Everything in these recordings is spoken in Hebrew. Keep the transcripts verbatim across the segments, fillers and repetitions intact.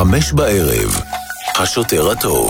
חמש בערב, השוטר הטוב.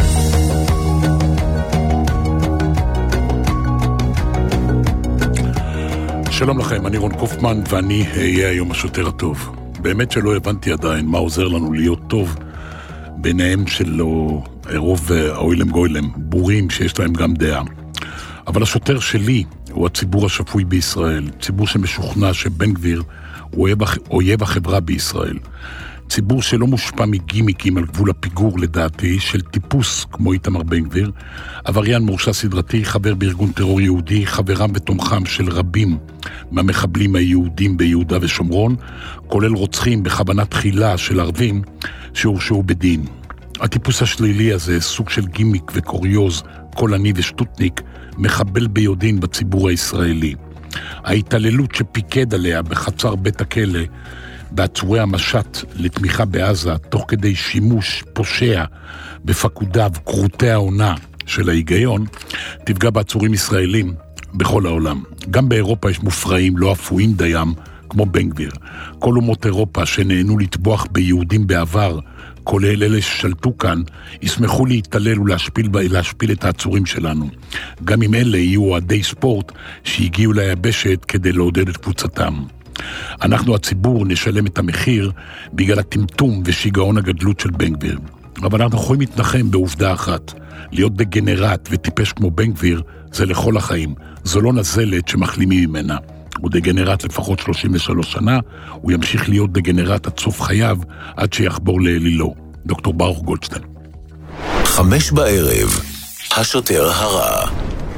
שלום לכם, אני רון קופמן ואני אהיה היום השוטר הטוב. באמת שלא הבנתי עדיין מה עוזר לנו להיות טוב ביניהם שלו רוב האוילם גוילם, בורים שיש להם גם דעה. אבל השוטר שלי הוא הציבור השפוי בישראל, ציבור שמשוכנע שבן גביר הוא אויב החברה בישראל. ציבור שלא מושפע מגימיקים על גבול הפיגור לדעתי של טיפוס כמו איתמר בן גביר, עבריין מורשע סדרתי, חבר בארגון טרור יהודי, חברם ותומכם של רבים מהמחבלים היהודים ביהודה ושומרון, כולל רוצחים בכוונה תחילה של ערבים שהורשעו בדין. הטיפוס השלילי הזה, סוג של גימיק וקוריוז, קולני ושטוטניק, מחבל ביודעין בציבור הישראלי. ההתעללות שפיקד עליה בחצר בית הכלא בעצורי המשט לתמיכה בעזה, תוך כדי שימוש פושע בפקודיו קרוטי העונה של ההיגיון, תפגע בעצורים ישראלים בכל העולם. גם באירופה יש מופרעים לא אפויים דיים כמו בן גביר. כל אומות אירופה שנהנו לטבוח ביהודים בעבר, כולל אלה ששלטו כאן, ישמחו להתעלל ולהשפיל להשפיל את העצורים שלנו. גם אם אלה יהיו אוהדי ספורט שהגיעו ליבשת כדי לעודד את קבוצתם. אנחנו הציבור נשלם את המחיר בגלל הטמטום ושיגעון הגדלות של בן גביר. אבל אנחנו יכולים להתנחם בעובדה אחת. להיות דגנרט וטיפש כמו בן גביר זה לכל החיים. זו לא נזלת שמחלימים ממנה. הוא דגנרט לפחות שלושים ושלוש שנה, הוא ימשיך להיות דגנרט עד סוף חייו, עד שיחבור לאלילו. דוקטור ברוך גולדשטיין. חמש בערב, השוטר הרע.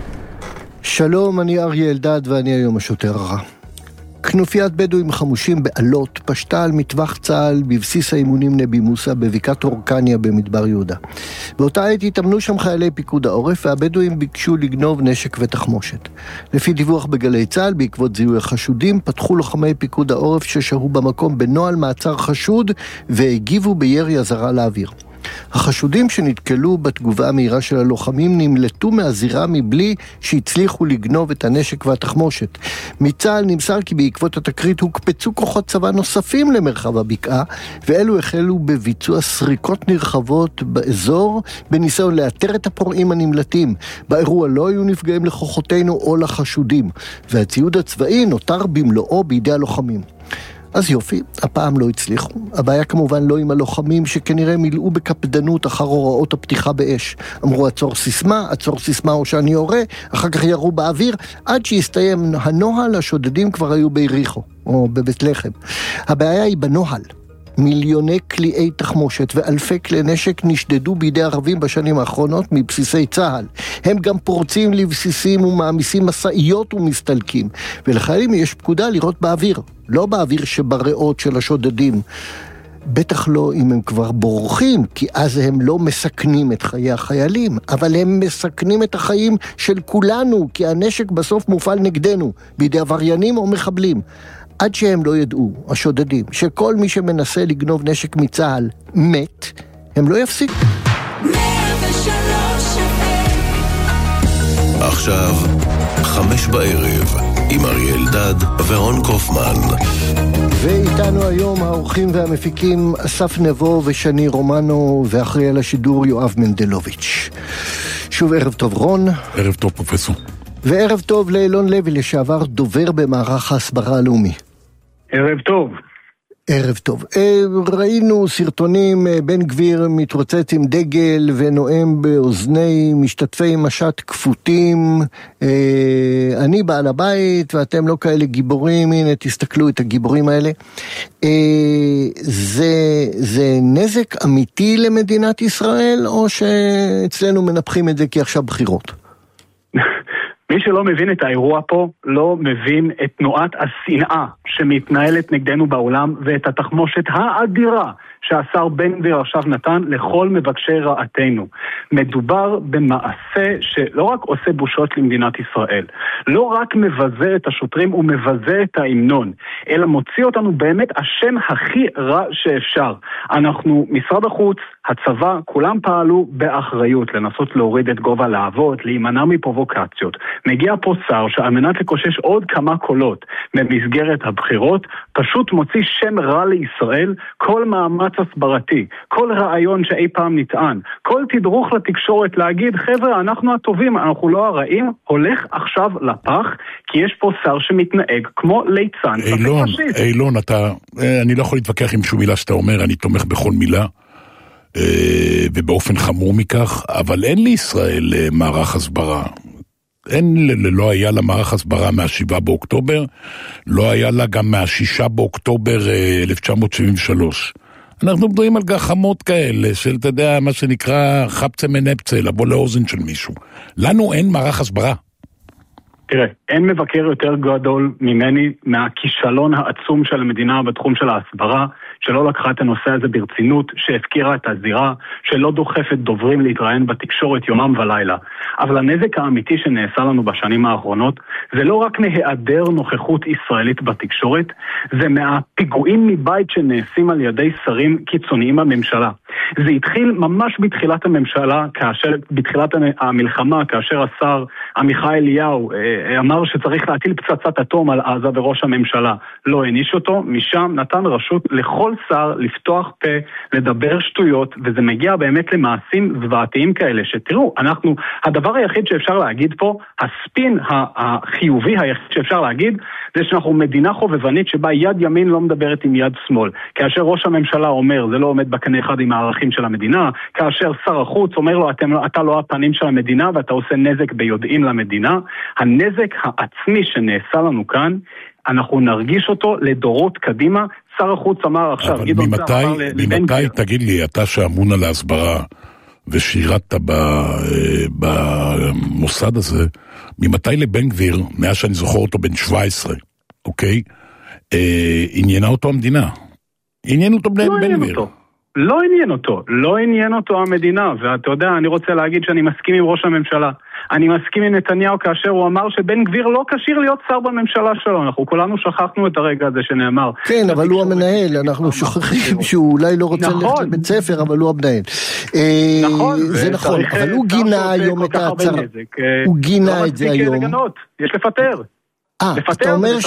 שלום, אני אריה אלדד ואני היום השוטר הרע. כנופיית בדואים חמושים בעלות פשטה על מטווח צה"ל בבסיס האימונים נבי מוסא בבקעת אורקניה במדבר יהודה. באותה עת התאמנו שם חיילי פיקוד העורף והבדואים ביקשו לגנוב נשק ותחמושת. לפי דיווח בגלי צה"ל, בעקבות זיהוי החשודים, פתחו לוחמי פיקוד העורף ששהו במקום בנוהל מעצר חשוד והגיבו בירי אזהרה לאוויר. החשודים שנתקלו בתגובה המהירה של הלוחמים נמלטו מהזירה מבלי שהצליחו לגנוב את הנשק והתחמושת. מצה"ל נמסר כי בעקבות התקרית הוקפצו כוחות צבא נוספים למרחב הבקעה, ואלו החלו בביצוע סריקות נרחבות באזור בניסיון לאתר את הפורעים הנמלטים. באירוע לא היו נפגעים לכוחותינו או לחשודים, והציוד הצבאי נותר במלואו בידי הלוחמים. אז יופי, הפעם לא הצליחו. הבעיה כמובן לא עם הלוחמים שכנראה מילאו בקפדנות אחר הוראות הפתיחה באש. אמרו עצור סיסמה, עצור סיסמה או שאני יורה, אחר כך ירו באוויר, עד שהסתיים הנוהל, השודדים כבר היו ביריחו או בבית לחם. הבעיה היא בנוהל. מיליוני כליי תחמושת ואלפי כלי נשק נשדדו בידי ערבים בשנים האחרונות מבסיסי צה"ל. הם גם פורצים לבסיסים ומעמיסים מסעיות ומסתלקים. ולחיילים יש פקודה לראות באוויר, לא באוויר שבריאות של השודדים. בטח לא אם הם כבר בורחים, כי אז הם לא מסכנים את חיי החיילים, אבל הם מסכנים את החיים של כולנו, כי הנשק בסוף מופעל נגדנו, בידי עבריינים או מחבלים. עד שהם לא ידעו, השודדים, שכל מי שמנסה לגנוב נשק מצה"ל מת, הם לא יפסיקו. עכשיו, חמש בערב, עם אריה אלדד ורון קופמן. ואיתנו היום האורחים והמפיקים אסף נבו ושני רומנו, ואחראי על השידור יואב מנדלוביץ'. שוב ערב טוב רון. ערב טוב פרופסור. וערב טוב לאילון לוי, לשעבר דובר במערך ההסברה הלאומי. ערב טוב. ערב טוב. ראינו סרטונים, בן גביר מתרוצץ עם דגל ונואם באוזני משתתפי משט כפותים, אני בעל הבית ואתם לא כאלה גיבורים, הנה תסתכלו את הגיבורים האלה. זה, זה נזק אמיתי למדינת ישראל, או שאצלנו מנפחים את זה כי עכשיו בחירות? מי שלא מבין את האירוע פה, לא מבין את תנועת השנאה שמתנהלת נגדנו בעולם, ואת התחמושת האדירה שהשר בן גביר עכשיו נתן לכל מבקשי רעתנו. מדובר במעשה שלא רק עושה בושות למדינת ישראל, לא רק מבזה את השוטרים ומבזה את ההמנון, אלא מוציא אותנו באמת השם הכי רע שאפשר. אנחנו, משרד החוץ, הצבא, כולם פעלו באחריות לנסות להוריד את גובה להבות, להימנע מפרובוקציות. מגיע פה שר שעל מנת לקושש עוד כמה קולות במסגרת הבחירות, פשוט מוציא שם רע לישראל. כל מאמץ מאמץ הסברתי, כל רעיון שאי פעם נטען, כל תדרוך לתקשורת להגיד, חבר'ה, אנחנו הטובים, אנחנו לא הרעים, הולך עכשיו לפח, כי יש פה שר שמתנהג כמו ליצן. אילון, אילון, אתה, אני לא יכול להתווכח עם שום מילה שאתה אומר, אני תומך בכל מילה, ובאופן חמור מכך, אבל אין לישראל מערך הסברה. אין, לא היה לה מערך הסברה מהשבעה באוקטובר, לא היה לה גם מהשישה באוקטובר אלף תשע מאות שבעים ושלוש. אנחנו מדברים על גחמות כאלה, של, אתה יודע, מה שנקרא חפצה מנפצה, לבוא לאוזן של מישהו. לנו אין מערך הסברה. תראה, אין מבקר יותר גדול ממני מהכישלון העצום של המדינה בתחום של ההסברה, שלא לקחה את הנושא הזה ברצינות, שהפקירה את הזירה, שלא דוחפת דוברים להתראיין בתקשורת יומם ולילה. אבל הנזק האמיתי שנעשה לנו בשנים האחרונות, זה לא רק מהיעדר נוכחות ישראלית בתקשורת, זה מהפיגועים מבית שנעשים על ידי שרים קיצוניים בממשלה. זה התחיל ממש בתחילת הממשלה, כאשר, בתחילת המלחמה, כאשר השר עמיחי אליהו אמר שצריך להטיל פצצת אטום על עזה, וראש הממשלה לא הניש אותו, משם נתן רשות לכל שר לפתוח פה, לדבר שטויות, וזה מגיע באמת למעשים זוועתיים כאלה, שתראו, אנחנו, הדבר היחיד שאפשר להגיד פה, הספין החיובי היחיד שאפשר להגיד, זה שאנחנו מדינה חובבנית שבה יד ימין לא מדברת עם יד שמאל. כאשר ראש הממשלה אומר, זה לא עומד בקנה אחד עם הערכים של המדינה, כאשר שר החוץ אומר לו, אתם, אתה לא הפנים של המדינה, ואתה עושה נזק ביודעין למדינה, הנזק העצמי שנעשה לנו כאן, אנחנו נרגיש אותו לדורות קדימה. שר החוץ אמר עכשיו, אבל ממתי, ממתי, תגיד לי, אתה שאמון על ההסברה, ושירת במוסד הזה, ממתי לבן גביר, מאז שאני זוכר אותו בן שבע עשרה, אוקיי? אה, עניינה אותו המדינה. עניין אותו בן, לא בן גביר. אותו. לא עניין אותו. לא עניין אותו המדינה. ואתה יודע, אני רוצה להגיד שאני מסכים עם ראש הממשלה. אני מסכים עם נתניהו כאשר הוא אמר שבן גביר לא כשיר להיות שר בממשלה שלו. אנחנו כולנו שכחנו את הרגע הזה שנאמר. כן, אבל הוא המנהל. אנחנו שוכחים שהוא אולי לא רוצה ללכת לבית ספר, אבל הוא המנהל. נכון. זה נכון, אבל הוא גינה היום את ההצהרה. הוא גינה את זה היום. יש לפטר. אה, אתה אומר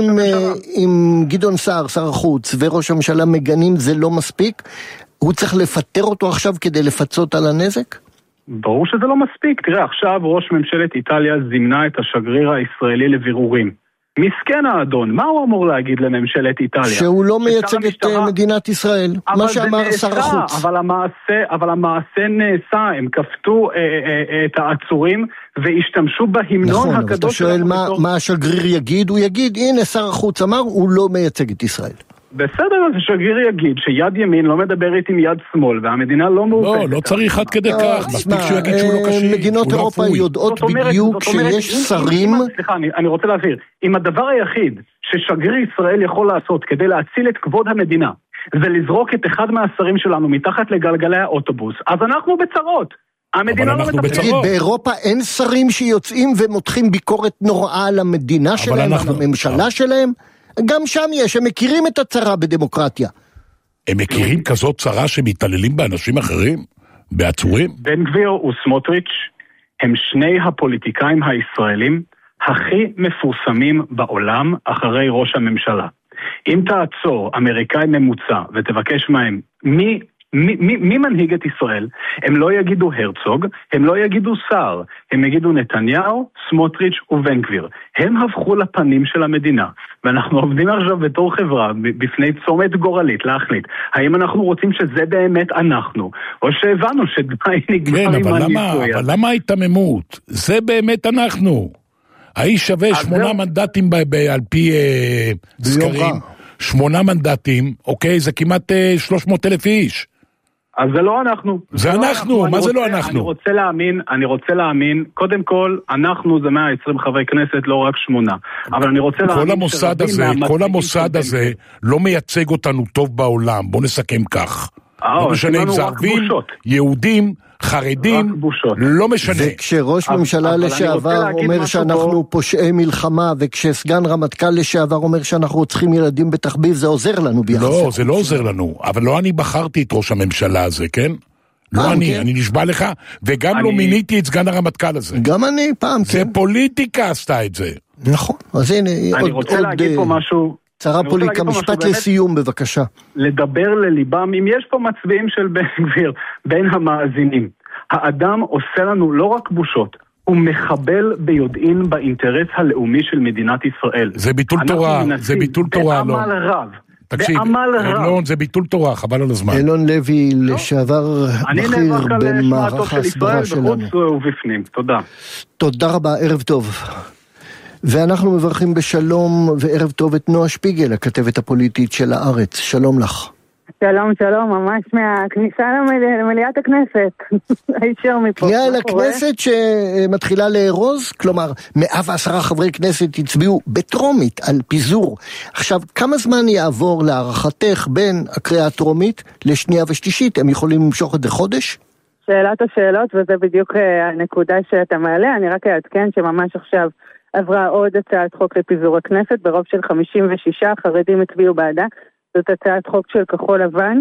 שאם גדעון סער, שר החוץ וראש הממשלה מגנים זה לא מספיק, הוא צריך לפטר אותו עכשיו כדי לפצות על הנזק? ברור שזה לא מספיק. תראה, עכשיו ראש ממשלת איטליה זימנה את השגריר הישראלי לבירורים. מסכן האדון, מה הוא אמור להגיד לממשלת איטליה? שהוא לא מייצג את מדינת ישראל, מה שאמר שר החוץ. אבל המעשה, אבל המעשה נעשה, הם כפתו אה, אה, את העצורים והשתמשו בהמנון נכון, הקדוש. נכון, אבל אתה שואל מה, בתור... מה השגריר יגיד, הוא יגיד, הנה שר החוץ אמר, הוא לא מייצג את ישראל. בסדר, אז השגריר יגיד שיד ימין לא מדברת עם יד שמאל, והמדינה לא מאופקת. לא, לא צריך עד כדי כך, מספיק שהוא יגיד שהוא לא קשיר. מדינות אירופה יודעות בדיוק שיש שרים... סליחה, אני רוצה להבהיר, אם הדבר היחיד ששגריר ישראל יכול לעשות כדי להציל את כבוד המדינה, זה לזרוק את אחד מהשרים שלנו מתחת לגלגלי האוטובוס, אז אנחנו בצרות. המדינה לא מטפלת. באירופה אין שרים שיוצאים ומותחים ביקורת נוראה על המדינה שלהם, על הממשלה שלהם? גם שם יש, הם מכירים את הצרה בדמוקרטיה. הם מכירים כזאת צרה שמתעללים באנשים אחרים? בעצורים? בן גביר וסמוטריץ' הם שני הפוליטיקאים הישראלים הכי מפורסמים בעולם אחרי ראש הממשלה. אם תעצור אמריקאי ממוצע ותבקש מהם מי... מי, מי, מי מנהיג את ישראל? הם לא יגידו הרצוג, הם לא יגידו שר, הם יגידו נתניהו, סמוטריץ' ובן גביר. הם הפכו לפנים של המדינה, ואנחנו עובדים עכשיו בתור חברה, בפני צומת גורלית להחליט, האם אנחנו רוצים שזה באמת אנחנו, או שהבנו שדי נגמר כן, עם הניסוי. אבל למה ההתממות? זה באמת אנחנו. האיש שווה שמונה זה... מנדטים ב- ב- על פי uh, סקרים, שמונה מנדטים, אוקיי, זה כמעט uh, שלוש מאות אלף איש. אז זה לא אנחנו. זה אנחנו, אנחנו. מה זה לא אנחנו? אני רוצה להאמין, אני רוצה להאמין, קודם כל, אנחנו זה מאה ועשרים חברי כנסת, לא רק שמונה. אבל אני רוצה להאמין... כל המוסד הזה, כל המוסד הזה לא מייצג אותנו טוב בעולם, בוא נסכם כך. לא משנה אם זה ערבים, יהודים, חרדים, לא משנה. וכשראש ממשלה לשעבר אומר שאנחנו פושעי מלחמה, וכשסגן רמטכ"ל לשעבר אומר שאנחנו רוצחים ילדים בתחביב, זה עוזר לנו ביחס. לא, זה לא עוזר לנו, אבל לא אני בחרתי את ראש הממשלה הזה, כן? לא אני, אני נשבע לך, וגם לא מיניתי את סגן הרמטכ"ל הזה. גם אני פעם, זה פוליטיקה עשתה את זה. נכון, אז הנה, אני רוצה להגיד פה משהו... צרה פוליקה, משפט לסיום בבקשה. לדבר לליבם, אם יש פה מצביעים של בן גביר בין המאזינים. האדם עושה לנו לא רק בושות, הוא מחבל ביודעין באינטרס הלאומי של מדינת ישראל. זה ביטול תורה, זה ביטול תורה, לא. בעמל רב. תקשיב, אלון, זה ביטול תורה, חבל על הזמן. אלון לוי, לשעבר בכיר במערך ההסברה שלנו. בחוץ ובפנים, תודה. תודה רבה, ערב טוב. ואנחנו מברכים בשלום וערב טוב את נועה שפיגל, הכתבת הפוליטית של הארץ. שלום לך. שלום, שלום, ממש מהכניסה למליאת הכנסת. הישר מפה. כניעה אל הכנסת שמתחילה להירוז, כלומר, מאה ועשרה חברי כנסת הצביעו בטרומית על פיזור. עכשיו, כמה זמן יעבור להערכתך בין הקריאה הטרומית לשנייה ושלישית? הם יכולים למשוך את זה חודש? שאלת השאלות, וזה בדיוק הנקודה שאתה מעלה. אני רק אעדכן שממש עכשיו עברה עוד הצעת חוק לפיזור הכנסת, ברוב של חמישים ושישה חרדים הצביעו בעדה. זאת הצעת חוק של כחול לבן,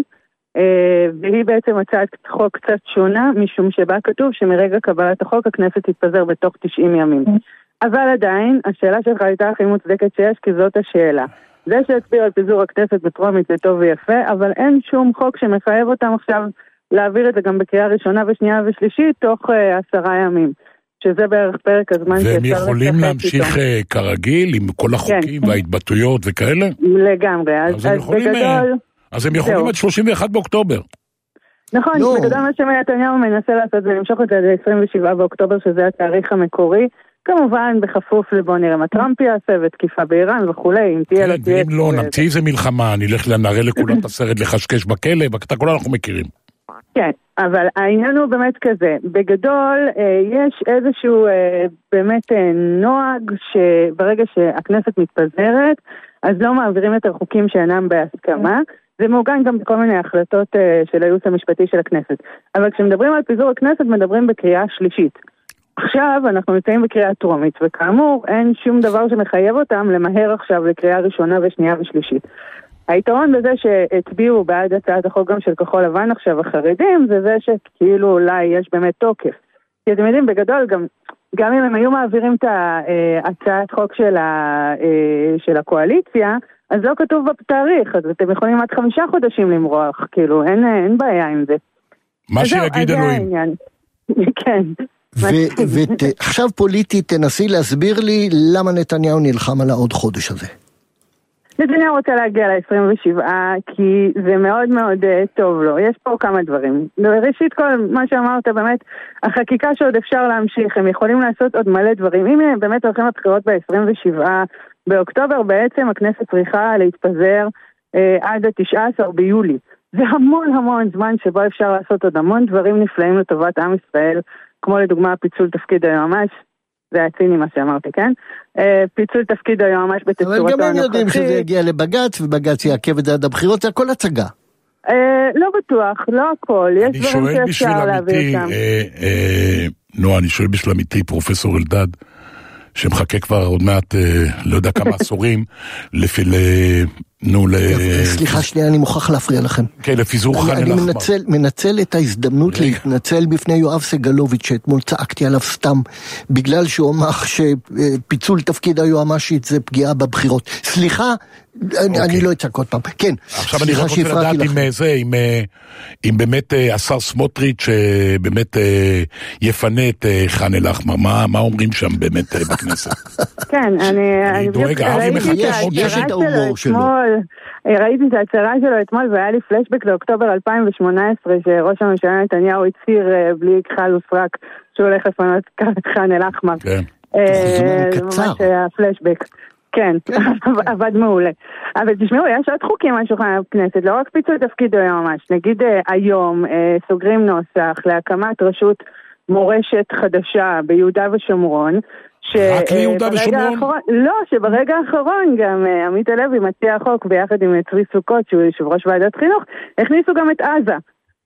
והיא בעצם הצעת חוק קצת שונה, משום שבה כתוב שמרגע קבלת החוק הכנסת תתפזר בתוך תשעים ימים. אבל עדיין, השאלה שלך הייתה הכי מוצדקת שיש, כי זאת השאלה. זה שהצביעו על פיזור הכנסת בטרומית זה טוב ויפה, אבל אין שום חוק שמחייב אותם עכשיו להעביר את זה גם בקריאה ראשונה ושנייה ושלישית, תוך עשרה ימים. שזה בערך פרק הזמן שאפשר והם יכולים להמשיך כרגיל עם כל החוקים כן. וההתבטאויות וכאלה? לגמרי. אז, אז, הם, אז, יכולים, בגדול, אז הם יכולים עד שלושים ואחד באוקטובר. נכון, no. בגדול מה שנתניהו מנסה לעשות זה למשוך את זה עד עשרים ושבעה באוקטובר, שזה התאריך המקורי, כמובן בכפוף לבוא נראה מה טראמפ יעשה ותקיפה באיראן וכולי, אם תהיה כן, לא תהיה... ואם לא, נמציא איזה מלחמה, נלך לנראה לכולם את הסרט לחשקש בכלא, את הכל אנחנו מכירים. כן, אבל העניין הוא באמת כזה, בגדול יש איזשהו באמת נוהג שברגע שהכנסת מתפזרת, אז לא מעבירים את החוקים שאינם בהסכמה, זה מעוגן גם בכל מיני החלטות של הייעוץ המשפטי של הכנסת, אבל כשמדברים על פיזור הכנסת מדברים בקריאה שלישית. עכשיו אנחנו נמצאים בקריאה טרומית, וכאמור אין שום דבר שמחייב אותם למהר עכשיו לקריאה ראשונה ושנייה ושלישית. היתרון בזה שהצביעו בעד הצעת החוק גם של כחול לבן עכשיו החרדים, זה זה שכאילו אולי יש באמת תוקף. כי אתם יודעים, בגדול, גם, גם אם הם היו מעבירים את הצעת חוק של, ה, של הקואליציה, אז לא כתוב בתאריך, אז אתם יכולים עד חמישה חודשים למרוח, כאילו, אין, אין בעיה עם זה. מה שיגיד אלוהים. כן. ועכשיו פוליטית, תנסי להסביר לי למה נתניהו נלחם על העוד חודש הזה. נתניהו רוצה להגיע ל-עשרים ושבעה כי זה מאוד מאוד uh, טוב לו. יש פה כמה דברים. ראשית כל מה שאמרת באמת, החקיקה שעוד אפשר להמשיך, הם יכולים לעשות עוד מלא דברים. אם הם באמת הולכים לבחירות ב-עשרים ושבעה באוקטובר, בעצם הכנסת צריכה להתפזר uh, עד ה-תשעה עשר ביולי. זה המון המון זמן שבו אפשר לעשות עוד המון דברים נפלאים לטובת עם ישראל, כמו לדוגמה פיצול תפקיד היועמ"ש. זה היה ציני מה שאמרתי, כן? פיצול תפקיד היועמ"ש בתצורתו הנוכחית. אבל גם הם יודעים שזה יגיע לבג"ץ, ובג"ץ יעכב את זה עד הבחירות, זה הכל הצגה. לא בטוח, לא הכל. יש דברים שאפשר להביא אותם. נועה, אני שואל בשביל אמיתי, פרופסור אלדד, שמחכה כבר עוד מעט, לא יודע כמה עשורים, לפי נו, ל... סליחה שנייה, אני מוכרח להפריע לכם. כן, לפיזור חן אל אחמר. אני מנצל את ההזדמנות להתנצל בפני יואב סגלוביץ' שאתמול צעקתי עליו סתם, בגלל שהוא אמר שפיצול תפקיד היועמ"שית זה פגיעה בבחירות. סליחה, אני לא אצעק עוד פעם. כן, עכשיו אני רק רוצה לדעת עם זה, אם באמת השר סמוטריץ' באמת יפנה את חן אל אחמר, מה אומרים שם באמת בכנסת? כן, אני דואג, אבי מחכה, יש את ההומור שלו. ראיתי את ההצהרה שלו אתמול והיה לי פלשבק לאוקטובר אלפיים שמונה עשרה שראש הממשלה נתניהו הצהיר בלי כחל וסרק שהוא הולך לפנות חן אל אחמר. כן. זה קצר. ממש היה פלשבק. כן, עבד מעולה. אבל תשמעו, יש עוד חוקים על שולחן הכנסת, לא רק פיצול תפקיד היועמ"ש. נגיד היום סוגרים נוסח להקמת רשות מורשת חדשה ביהודה ושומרון, רק ליהודה ושומרון? לא, שברגע האחרון גם עמית הלוי מציע חוק ביחד עם צבי סוכות שהוא יושב ראש ועדת חינוך, הכניסו גם את עזה.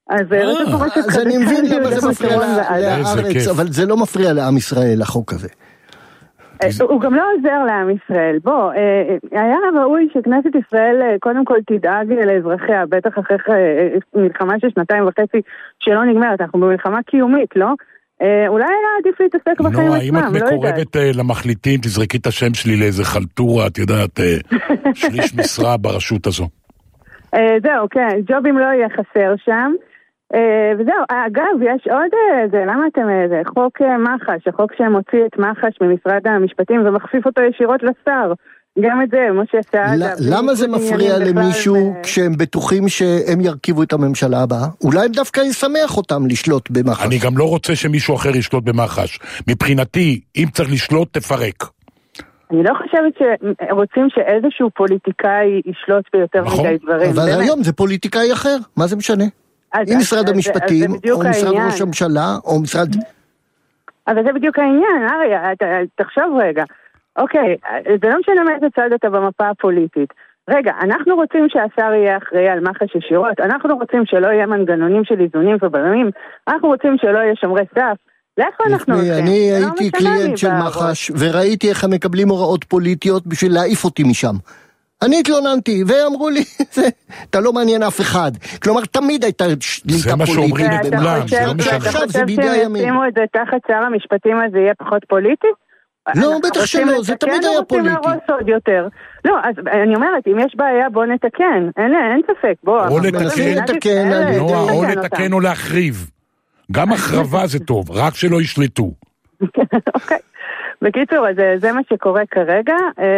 אז אני מבין למה זה מפריע לארץ, אבל זה לא מפריע לעם ישראל החוק הזה. הוא גם לא עוזר לעם ישראל. בוא, היה ראוי שכנסת ישראל קודם כל תדאג לאזרחיה, בטח אחרי מלחמה של שנתיים וחצי שלא נגמרת, אנחנו במלחמה קיומית, לא? אולי היה עדיף להתעסק בחיים עצמם, לא, אם את מקורבת למחליטים, תזרקי את השם שלי לאיזה חלטורה, את יודעת, שליש משרה ברשות הזו. זהו, כן, ג'ובים לא יהיה חסר שם. וזהו, אגב, יש עוד זה, למה אתם, זה חוק מח"ש, החוק שמוציא את מח"ש ממשרד המשפטים ומכפיף אותו ישירות לשר. גם את זה, משה סעדה. למה זה מפריע למישהו כשהם בטוחים שהם ירכיבו את הממשלה הבאה? אולי הם דווקא ישמח אותם לשלוט במח"ש. אני גם לא רוצה שמישהו אחר ישלוט במח"ש. מבחינתי, אם צריך לשלוט, תפרק. אני לא חושבת שרוצים שאיזשהו פוליטיקאי ישלוט ביותר מדי דברים. אבל היום זה פוליטיקאי אחר, מה זה משנה? אם משרד המשפטים, או משרד ראש הממשלה, או משרד... אבל זה בדיוק העניין, אריה, תחשוב רגע. אוקיי, זה לא משנה מאיזה צד אתה במפה הפוליטית. רגע, אנחנו רוצים שהשר יהיה אחראי על מח"ש ישירות, אנחנו רוצים שלא יהיה מנגנונים של איזונים ובלמים, אנחנו רוצים שלא יהיה שומרי סף. לאיפה אנחנו הולכים? אני הייתי קליינט של מח"ש, וראיתי איך הם מקבלים הוראות פוליטיות בשביל להעיף אותי משם. אני התלוננתי, ואמרו לי, אתה לא מעניין אף אחד. כלומר, תמיד הייתה שליטה זה מה שאומרים לכולם, זה לא משנה. אתה חושב שהם ישימו את זה תחת שר המשפטים הזה יהיה פחות פוליטי? לא, בטח שלא, זה תמיד היה פוליטי. רוצים להרוס עוד יותר. לא, אז אני אומרת, אם יש בעיה, בוא נתקן. אין ספק, בוא. או לתקן, או לתקן או להחריב. גם החרבה זה טוב, רק שלא ישלטו. אוקיי. בקיצור, אז זה מה שקורה כרגע.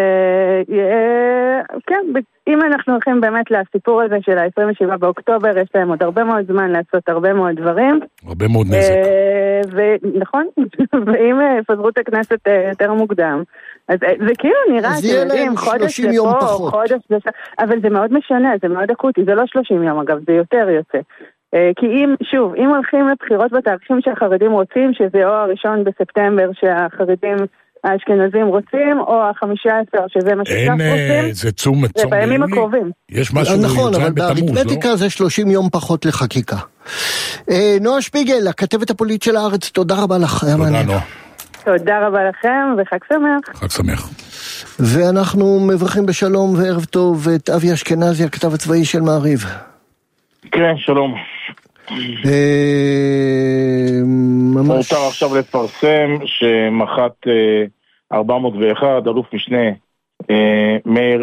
כן, אם אנחנו הולכים באמת לסיפור הזה של ה-עשרים ושבעה באוקטובר, יש להם עוד הרבה מאוד זמן לעשות הרבה מאוד דברים. הרבה מאוד נזק. נכון, ואם פזרו את הכנסת יותר מוקדם, אז זה כאילו נראה, אז יהיה להם שלושים יום פחות. אבל זה מאוד משנה, זה מאוד אקוטי, זה לא שלושים יום אגב, זה יותר יוצא. כי אם, שוב, אם הולכים לבחירות בתאריכים שהחרדים רוצים, שזה או הראשון בספטמבר שהחרדים האשכנזים רוצים, או החמישה עשר שזה מה שכך רוצים, אין, זה צום מצום. זה בימים הקרובים. יש משהו נכון, אבל באריתמטיקה זה שלושים יום פחות לחקיקה. נועה שפיגל, הכתבת הפוליטית של הארץ, תודה רבה לך. תודה נועה. תודה רבה לכם, וחג שמח. חג שמח. ואנחנו מברכים בשלום וערב טוב את אבי אשכנזי, הכתב הצבאי של מעריב. כן, שלום. ממש... מותר עכשיו לפרסם שמח"ט ארבע מאות ואחת, אלוף משנה מאיר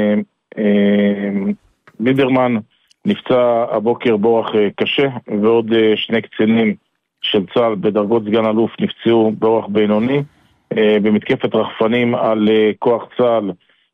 בידרמן, נפצע הבוקר באורח קשה, ועוד שני קצינים של צה"ל בדרגות סגן אלוף נפצעו באורח בינוני, במתקפת רחפנים על כוח צה"ל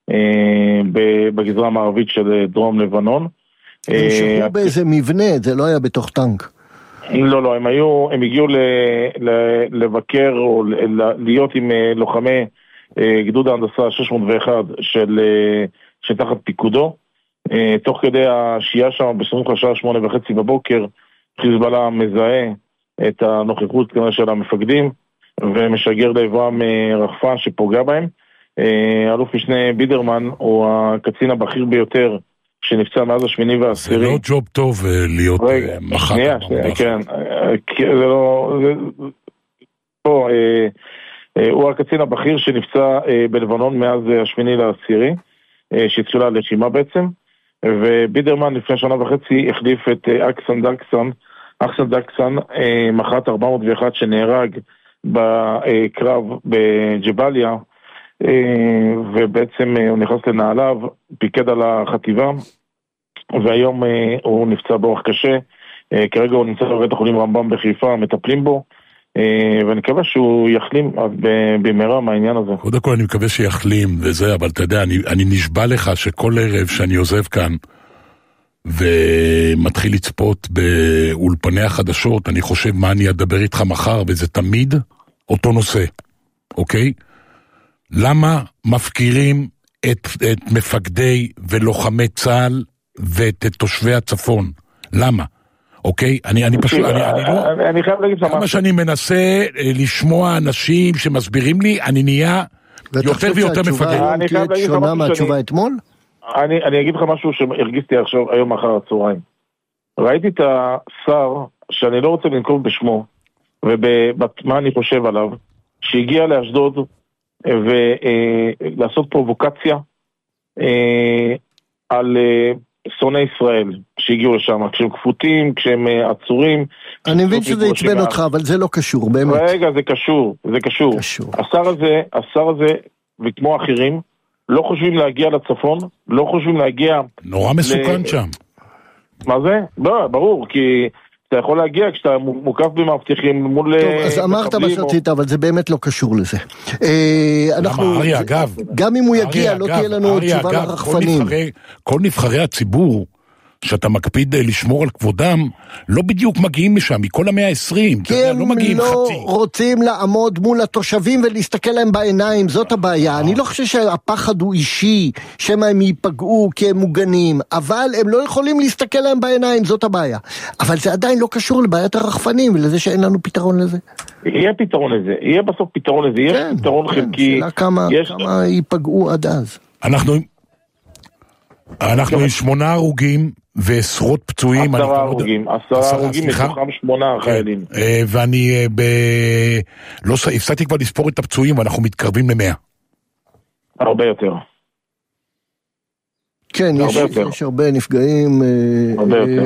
בגזרה המערבית של דרום לבנון. הם שחררו באיזה מבנה, זה לא היה בתוך טנק. לא, לא, הם היו, הם הגיעו לבקר או להיות עם לוחמי גדוד ההנדסה שש מאות ואחת של תחת פיקודו. תוך כדי השהייה שם בסמוך לשעה שמונה וחצי בבוקר, חיזבאללה מזהה את הנוכחות כנראה של המפקדים ומשגר לעברם רחפן שפוגע בהם. אלוף משנה בידרמן הוא הקצין הבכיר ביותר שנפצע מאז השמיני והעשירי. זה לא ג'וב טוב להיות מח"ט. שנייה, כן. זה לא... פה, הוא הקצין הבכיר שנפצע בלבנון מאז השמיני לעשירי, שהתחילה הלחימה בעצם, ובידרמן לפני שנה וחצי החליף את אקסן דקסן, אקסן דקסן, מח"ט ארבע מאות ואחת שנהרג בקרב בג'בליה, ובעצם הוא נכנס לנעליו, פיקד על החטיבה, והיום הוא נפצע באורח קשה. כרגע הוא נמצא בבית החולים רמב"ם בחיפה, מטפלים בו, ואני מקווה שהוא יחלים במהרה מהעניין הזה. קודם כל אני מקווה שיחלים וזה, אבל אתה יודע, אני, אני נשבע לך שכל ערב שאני עוזב כאן ומתחיל לצפות באולפני החדשות, אני חושב מה אני אדבר איתך מחר, וזה תמיד אותו נושא, אוקיי? למה מפקירים את, את מפקדי ולוחמי צה"ל ואת את תושבי הצפון? למה? אוקיי? אני, אני פשוט, אני, אני לא... אני, אני חייב להגיד לך כמה שאני מנסה לשמוע אנשים שמסבירים לי, אני נהיה יותר ויותר מפקד. אני חייב להגיד לך משהו מהתשובה אתמול? אני, אני אגיד לך משהו שהרגיסתי עכשיו היום אחר הצהריים. ראיתי את השר, שאני לא רוצה לנקוב בשמו, ומה אני חושב עליו, שהגיע לאשדוד, ולעשות פרובוקציה על שונאי ישראל שהגיעו לשם, כשהם כפותים, כשהם עצורים, אני מבין שזה יצבן אותך, אבל זה לא קשור, באמת. רגע, זה קשור, זה קשור. קשור. השר הזה, השר הזה, וכמו אחרים, לא חושבים להגיע לצפון, לא חושבים להגיע... נורא מסוכן שם. מה זה? לא, ברור, כי אתה יכול להגיע כשאתה מוקף במאבטחים מול... טוב, אז אמרת מה שרצית, אבל זה באמת לא קשור לזה. למה, אריה, אגב... גם אם הוא יגיע, לא תהיה לנו תשובה לרחפנים. כל נבחרי הציבור... שאתה מקפיד לשמור על כבודם, לא בדיוק מגיעים משם, מכל המאה העשרים, כי הם לא מגיעים לא חצי. רוצים לעמוד מול התושבים ולהסתכל להם בעיניים, זאת הבעיה. אני לא חושב שהפחד הוא אישי, שמה הם ייפגעו כי הם מוגנים, אבל הם לא יכולים להסתכל להם בעיניים, זאת הבעיה. אבל זה עדיין לא קשור לבעיית הרחפנים, ולזה שאין לנו פתרון לזה. יהיה פתרון לזה, יהיה בסוף פתרון לזה, יש פתרון חלקי. שאלה כמה ייפגעו עד אז. אנחנו... אנחנו עם שמונה הרוגים ועשרות פצועים. עשרה הרוגים, עשרה הרוגים, מתוכם שמונה חיילים. ואני ב... לא הפסקתי כבר לספור את הפצועים, ואנחנו מתקרבים למאה. הרבה יותר. כן, יש הרבה נפגעים. הרבה יותר.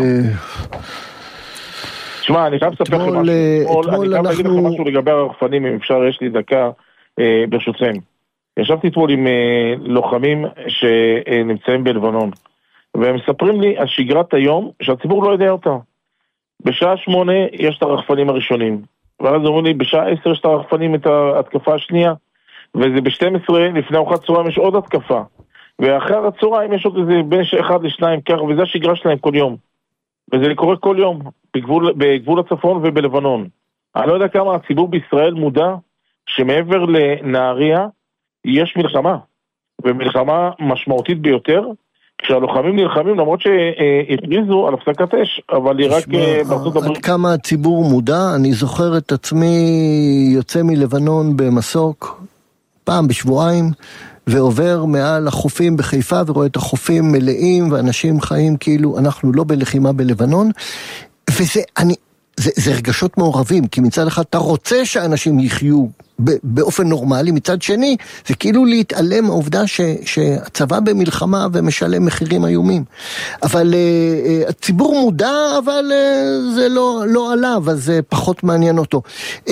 תשמע, אני חייב לספר לכם משהו. אני חייב להגיד לכם משהו לגבי הרחפנים, אם אפשר, יש לי דקה ברשותכם. ישבתי אתמול עם לוחמים שנמצאים בלבנון, והם מספרים לי על שגרת היום שהציבור לא יודע אותה. בשעה שמונה יש את הרחפנים הראשונים, ואז אומרים לי בשעה עשר יש את הרחפנים את ההתקפה השנייה, וזה ב-שתים עשרה לפני ארוחת צהריים יש עוד התקפה, ואחר הצהריים יש עוד איזה בין אחד לשניים כך, וזה השגרה שלהם כל יום, וזה קורה כל יום בגבול, בגבול הצפון ובלבנון. אני לא יודע כמה הציבור בישראל מודע שמעבר לנהריה יש מלחמה, ומלחמה משמעותית ביותר, כשהלוחמים נלחמים, למרות שהכריזו על הפסקת אש, אבל היא רק בארצות הברית. עד כמה הציבור מודע, אני זוכר את עצמי יוצא מלבנון במסוק, פעם בשבועיים, ועובר מעל החופים בחיפה, ורואה את החופים מלאים, ואנשים חיים כאילו אנחנו לא בלחימה בלבנון, וזה, אני... זה, זה רגשות מעורבים, כי מצד אחד אתה רוצה שאנשים יחיו באופן נורמלי, מצד שני זה כאילו להתעלם העובדה ש, שהצבא במלחמה ומשלם מחירים איומים. אבל uh, הציבור מודע, אבל uh, זה לא, לא עליו, אז זה פחות מעניין אותו. Uh,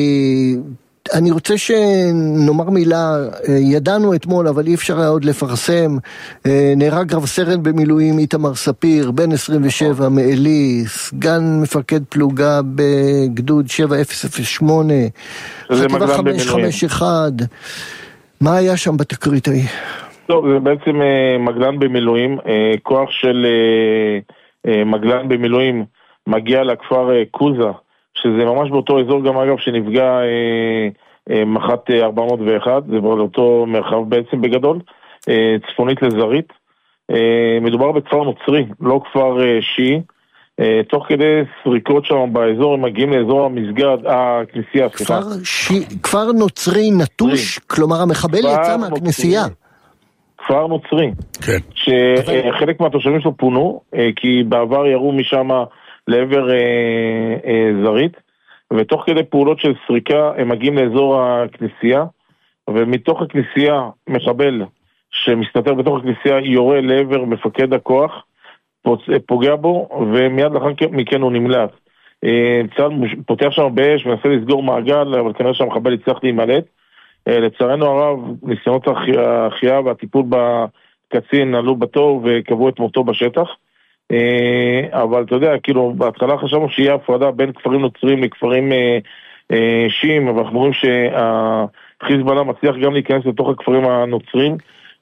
אני רוצה שנאמר מילה, ידענו אתמול, אבל אי אפשר היה עוד לפרסם, נהרג רב סרן במילואים איתמר ספיר, בן עשרים ושבע, מעלי, סגן מפקד פלוגה בגדוד שבע אפס אפס שמונה, חטיבה חמש חמש אחת, מה היה שם בתקרית ההיא? טוב, זה בעצם מגלן במילואים, כוח של מגלן במילואים מגיע לכפר קוזה, שזה ממש באותו אזור גם אגב שנפגע אה, אה, מחת ארבע מאות ואחת, זה באותו מרחב בעצם בגדול, אה, צפונית לזרית. אה, מדובר בכפר נוצרי, לא כפר אה, שיעי. אה, תוך כדי סריקות שם באזור, הם מגיעים לאזור המסגד, הכנסייה, סליחה. כפר, ש... כפר נוצרי נטוש, נוצרי. כלומר המחבל יצא מהכנסייה. כפר נוצרי. כן. שחלק מהתושבים שלו פונו, אה, כי בעבר ירו משם לעבר אה, אה, זרית, ותוך כדי פעולות של סריקה הם מגיעים לאזור הכנסייה, ומתוך הכנסייה מחבל שמסתתר בתוך הכנסייה יורה לעבר מפקד הכוח, פוגע בו, ומיד לאחר מכן הוא נמלט. אה, צה"ל פותח שם באש ומנסה לסגור מעגל, אבל כנראה שהמחבל יצטרך להימלט. אה, לצערנו הרב, ניסיונות החייאה והטיפול בקצין עלו בתור וקבעו את מותו בשטח. אבל אתה יודע, כאילו, בהתחלה חשבנו שיהיה הפרדה בין כפרים נוצרים לכפרים שיעים, אבל אנחנו רואים שהחיזבאללה מצליח גם להיכנס לתוך הכפרים הנוצרים.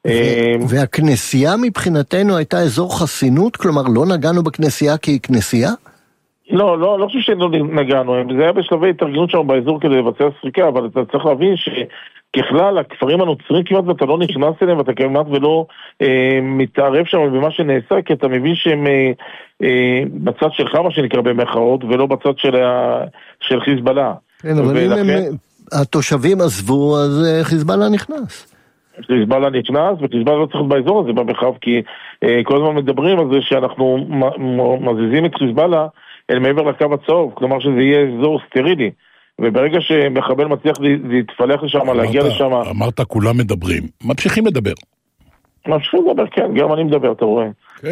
והכנסייה מבחינתנו הייתה אזור חסינות? כלומר, לא נגענו בכנסייה כי היא כנסייה? לא, לא, לא חושב שלא נגענו, זה היה בשלבי התארגנות שם באזור כדי לבצע סריקה, אבל אתה צריך להבין שככלל הכפרים הנוצרים כמעט ואתה לא נכנס אליהם, ואתה כמעט ולא אה, מתערב שם במה שנעשה, כי אתה מבין שהם אה, אה, בצד שלך מה שנקרא במחאות, ולא בצד של, ה, של חיזבאללה. כן, אבל ולכן, אם הם, התושבים עזבו, אז חיזבאללה נכנס. חיזבאללה נכנס, וחיזבאללה לא צריך להיות באזור הזה במרחב, כי אה, כל הזמן מדברים על זה שאנחנו מזיזים את חיזבאללה אל מעבר לקו הצהוב, כלומר שזה יהיה אזור סטרילי, וברגע שמחבל מצליח להתפלח לשם, להגיע לשם... אמרת כולם מדברים, ממשיכים לדבר. ממשיכים לדבר, כן, גם אני מדבר, אתה רואה.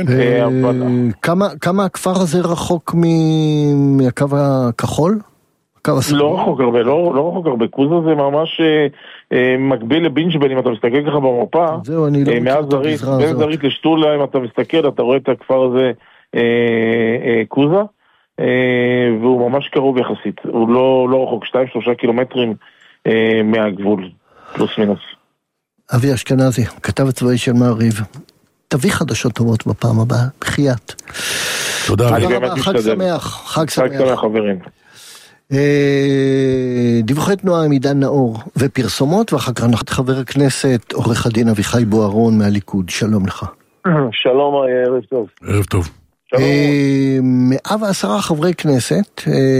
כמה הכפר הזה רחוק מהקו הכחול? לא רחוק הרבה, לא רחוק הרבה. קוזה זה ממש מקביל לבינג'בל, אם אתה מסתכל ככה במפה. זהו, אני לא מכיר את הגזרה הזאת. בין זרית לשטולה, אם אתה מסתכל, אתה רואה את הכפר הזה קוזה, והוא ממש קרוב יחסית. הוא לא רחוק, שתיים שלושה קילומטרים מהגבול, פלוס מינוס. אבי אשכנזי, כתב הצבאי של מעריב. תביא חדשות טובות בפעם הבאה, בחייאת. תודה. חג שמח, חג שמח. חג שמח, חברים. דיווחי תנועה עם עידן נאור ופרסומות, ואחר כך חבר הכנסת עורך הדין אביחי בוארון מהליכוד. שלום לך. שלום, ערב טוב. ערב טוב. מאה ועשרה חברי כנסת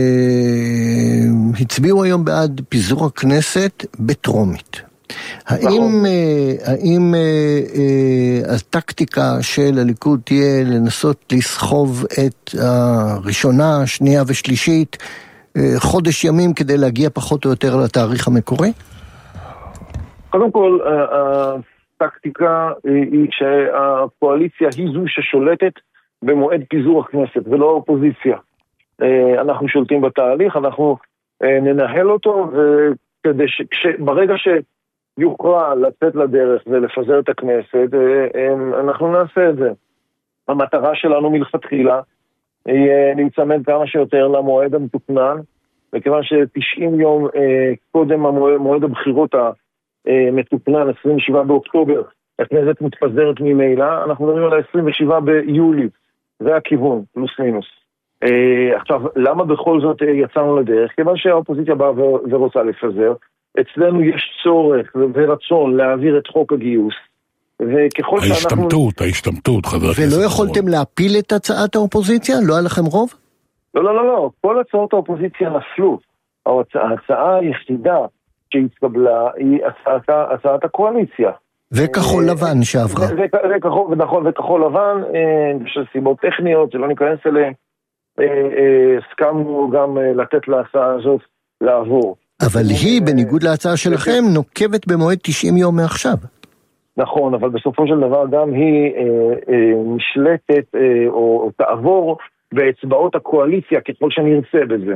הצביעו היום בעד פיזור הכנסת בטרומית. האם, האם הטקטיקה של הליכוד תהיה לנסות לסחוב את הראשונה, השנייה ושלישית חודש ימים כדי להגיע פחות או יותר לתאריך המקורי? קודם כל, הטקטיקה היא שהקואליציה היא זו ששולטת במועד פיזור הכנסת ולא האופוזיציה. אנחנו שולטים בתהליך, אנחנו ננהל אותו, וכדי שברגע שיוכרע לצאת לדרך ולפזר את הכנסת, אנחנו נעשה את זה. המטרה שלנו מלכתחילה היא להצמד כמה שיותר למועד המתוכנן, וכיוון ש-תשעים יום קודם מועד הבחירות המתוכנן, עשרים ושבעה באוקטובר, הכנסת מתפזרת ממילא, אנחנו מדברים על ה-עשרים ושבעה ביולי, זה הכיוון, פלוס מינוס. עכשיו, למה בכל זאת יצאנו לדרך? כיוון שהאופוזיציה באה ורוצה לפזר, אצלנו יש צורך ורצון להעביר את חוק הגיוס, וככל שאנחנו... ההשתמטות, ההשתמטות, חבר הכנסת. ולא יכולתם להפיל את הצעת האופוזיציה? לא היה לכם רוב? לא, לא, לא, לא. כל הצעות האופוזיציה נפלו. ההצעה היחידה שהתקבלה היא הצעת הקואליציה. וכחול לבן שעברה. ונכון, וכחול לבן, של סיבות טכניות, שלא ניכנס אליהן, הסכמנו גם לתת להצעה הזאת לעבור. אבל היא, בניגוד להצעה שלכם, נוקבת במועד תשעים יום מעכשיו. נכון, אבל בסופו של דבר גם היא נשלטת או תעבור באצבעות הקואליציה ככל שנרצה בזה.